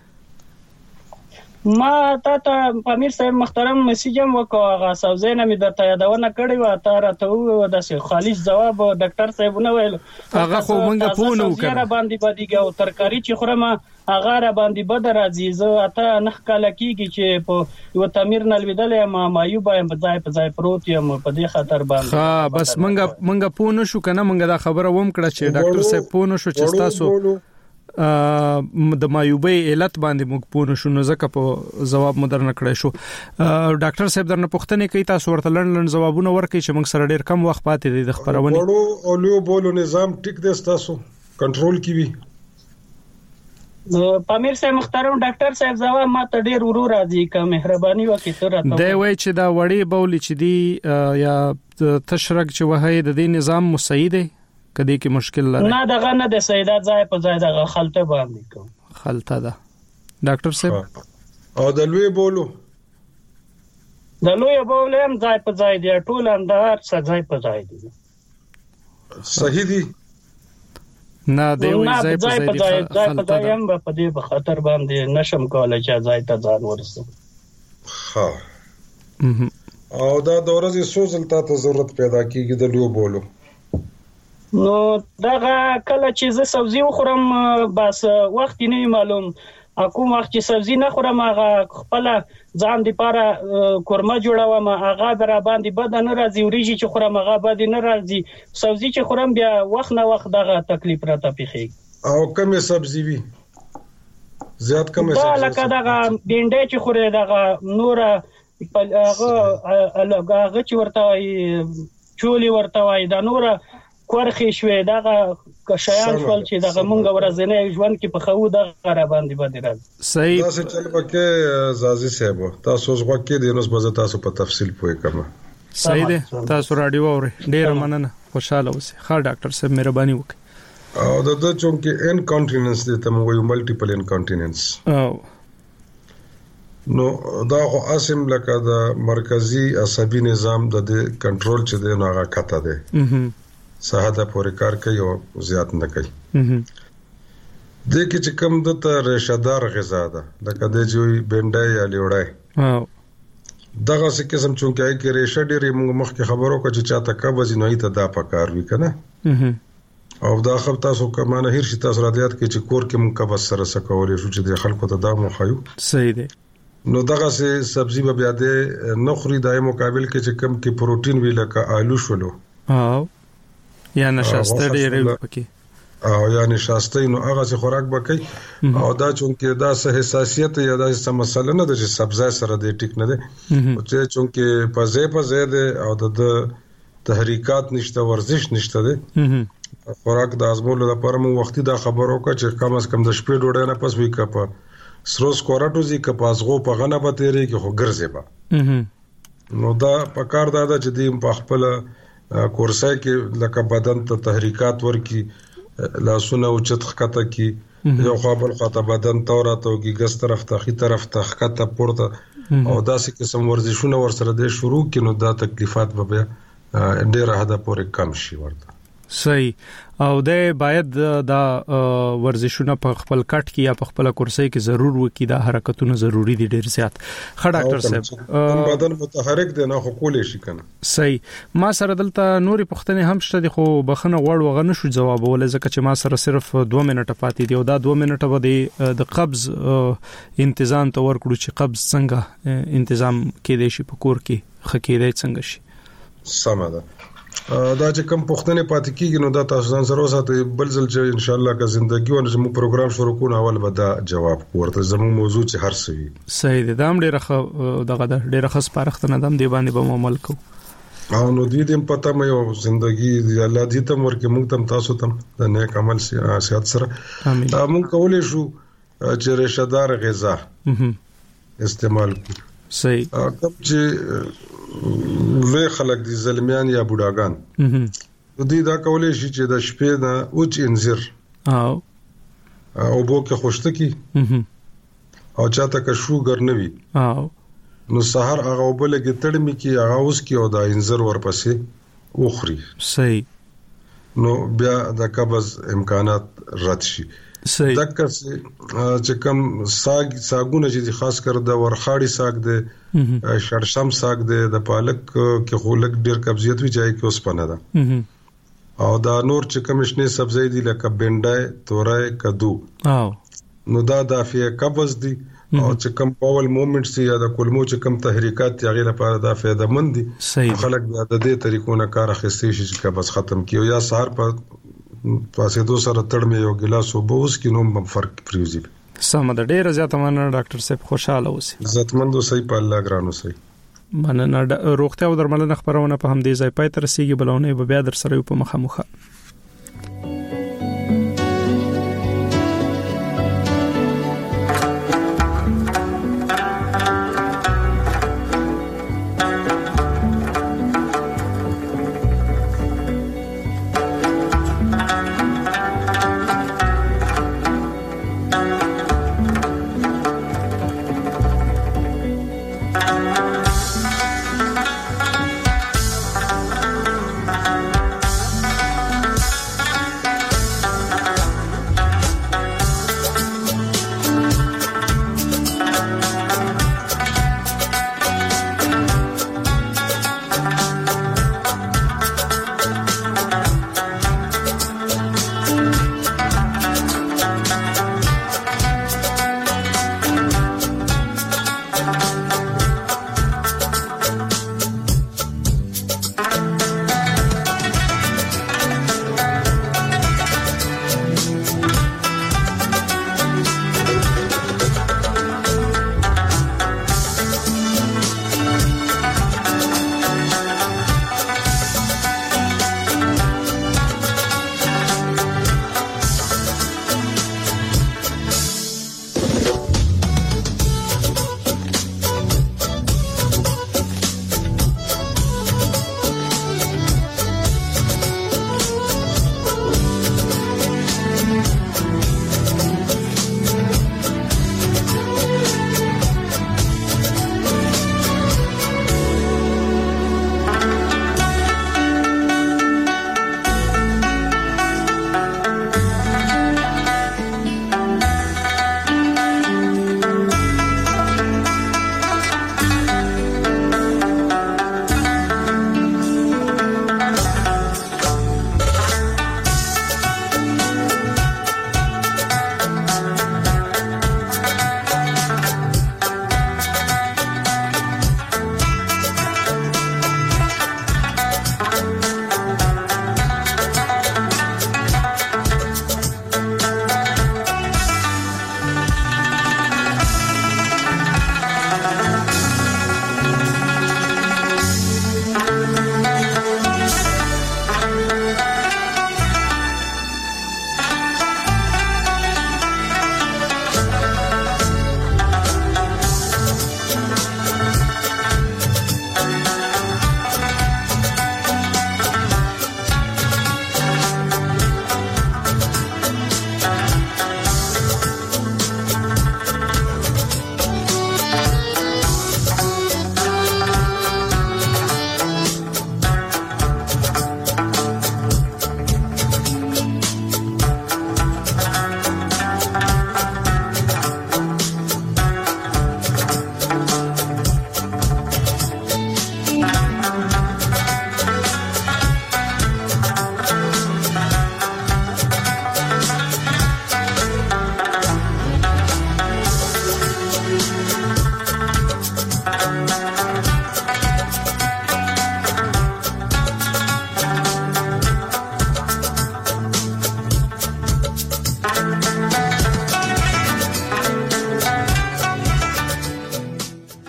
ما ته امیر صاحب محترم مسیجم وکړه سوزینه مې درته یادونه کړې و تا راته و د خالص جواب ډاکټر صاحب نه ویل هغه خو مونږه پونه وکړه را باندې بدیګه او ترکاری چې خورم هغه را باندې بد راځي زه اته نخ کال کېږي چې په یو تمیر نلویدل ما مایوب په ځای پروت یم په دې خاطر باندې ها بس مونږه پونه شو کنه مونږه دا خبره ووم کړه چې ډاکټر صاحب پونه شو چې تاسو د مایوبې علت باندې موږ پوه شو نو ځکه په جواب مدر نه کړی شو. ډاکټر صاحب درنه پوښتنه کوي تاسو ورته لړن جوابونه ورکړي چې موږ سره ډیر کم وخت پاتې دی د خبرونه. وړو اولیو بولو نظام ټیک دی تاسو کنټرول کی وی پامیر صاحب محترم ډاکټر صاحب جواب ما ته ډیر ورو راځي که مهرباني وکړئ ته راته دی وای چې دا وړي بولې چې دی یا تشرک چې وهي د دې نظام مساعد دی کدی کې مشکل لري نه دغه نه د سیدات ځای په ځای دغه خلطه باندې کوم خلطه ده ډاکټر صاحب او د لوی بولو هم ځای په ځای دی ټول اندار ځای په ځای دی صحیح دی نه دی ځای په ځای دی خلطه هم په دې په خطر باندې نشم کولای چې ځای ته ځان ورسم. ها او دا د ورځې سوزل ته ضرورت پیدا کیږي د لوی بولو نو دغه کله چې زه سبزی وخورم بس وخت نه معلوم کوم وخت چې سبزی نه خورم هغه خپل ځان لپاره کورمه جوړوم هغه در باندې بد نه راځي وريږي چې خورم هغه بد نه راځي سبزی چې خورم بیا وخت نه وخت دغه تکلیف راته پیخي. او کومه سبزی وی زیات کومه سبزی لکه دغه بینډه چې خوري دغه نور هغه چې ورته چولی ورته وای دا نور کورخي شوې دغه شیان خپل چې دغه مونږ ورځنی ژوند کې په خو دغه را باندې باندې راځي. صحیح تاسو چل پکې زازي صاحب تاسو ځکه کې د نوس بزه تاسو په تفصیل پوي کوم. صحیح ده تاسو رادیو اوري ډیر مننه خوشاله اوسئ. ښه ډاکټر صاحب مهرباني وکړئ. او د چونکه انکانټیننس دي ته موږ یو ملټیپل انکانټیننس نو دا خو اسیم لکه د مرکزی عصبي نظام د کنټرول چې دی نو هغه کته دی ساده پورې کار کوي او زیات نه کوي. د کې چې کوم د ته رشدار غذا ده لکه د جوړ بنډای یا لیوړای دغه څه قسم چونکه کې ریشه ډېرې موږ مخکې خبرو کو چې چاته قبض نه ایته دا پکار وی کنه او دا خپل تاسو کمانه هیر شي تاسو رادیات کې چې کور کې موږ قبض سره سکولې شو چې د خلکو ته دا مو خایو. صحیح دی. نو دغه څه سبزی به بیا د نخري دای مقابل کې چې کم کې پروتین وی لکه آلو شولو یا نشاسته ډېر پکې او یا نشاسته نو هغه څه خوراک بکې او دا چونکه دا سه حساسیت یا دا څه مسله نه ده چې سبزی سره د ټیک نه ده او چې چونکه پزې ده او د تحریکات نشته ورزش نشته ده خوراک د ازمولو لپاره مو وختي دا خبر وکړه چې کم از کم د شپې ډوډۍ نه پس وی کپا سروس کوراټوزي کپاسغو په غنه به تیرې کې خو ګرځي با نو دا پکار دا چې دی په خپل کورسای کې لکه بدن ته تحریکات ورکی لاسونه او چت خطه کی یو خپل خطه بدن توراته کی ګس طرف ته خي طرف ته خطه پورته او داسې قسم ورزشونه ور سره د شروع کینو دا تکلیفات به ډېر حدا پورې کم شي ورته. صحیح. او د باید دا ورزشونه په خپل کټ کې یا په خپل کورسۍ کې ضرور وکړي دا حرکتونه ضروری دي ډېر زیات. ښه ډاکټر صاحب بدن متحرک دی نه خو کولې شي کنه. صحیح. ما سره دلته نورې پوښتنې هم شته دي خو بخنه غوړ وغه نشو جوابول ځکه چې ما سره صرف 2 منټه پاتې دي او دا 2 منټه به د قبض انتظام ته ورکړو چې قبض څنګه انتظام کېدای شي په کور کې خکېدای څنګه شي. سم ده. دا چې کم پښتنه پاتې کیږي نو دا تاسو ځان سره وساتئ بل ځل چې ان شاء الله که زندگی ونه زموږ پروګرام شروع کوو اول به دا جواب ورته زموږ موضوع چې هر څه وي. صحیح ده. دام ډېر ښه سپارښتنه ده دې باندې به عمل کوو. نو دې پته مې او زندگی الله دې ته ورکه موږ تم تاسو تم د نیک عمل سیاست سره موږ کولای شو چې رشدار غذا استعمال کړو. صحیح. کوم چې لوی خلک دي زلمیان یا بوډاګان دوی دا کولای شي چې د شپې نه اوچ انځر او بو کې خوشتکی او چاته که شوګر نه وي نو سحر هغه وبله کې تړمي کې هغه اوس کې او دا انځر ورپسې اوخري. صحیح. نو بیا د قبض امکانات رد شي. صحیح. دغه چې کوم ساګونه چې خاص کر د ورخاړي ساګ د شړشم ساګ د پالک کې خولک ډیر قبضیت وی ځای کې اوس پنه ده او دا نور چې کوم شنه سبزی دي لکه بنډای تورای کدو نو دا دافعه قبض دي او چې کوم پاول موومنټس یا د کولمو چې کوم تحریکات یغې لپاره دا فائدہ مند دي. خلک د دې طریقو نه کار اخیستي شي چې قبض ختم کیو یا سحر په پاسې دو سره تړمه یو ګلاس وبو اوس کې نوم فرق پریوزي. سم ده. ډېر زیاته مننه ډاکټر صاحب خوشاله اوسئ. عزتمندو صحیح په الله ګرانو صحیح. مننه. روغتیا او درملنه خبرونه په هم دې ځای پای تر رسیدي بلونه به بیا در سره په مخه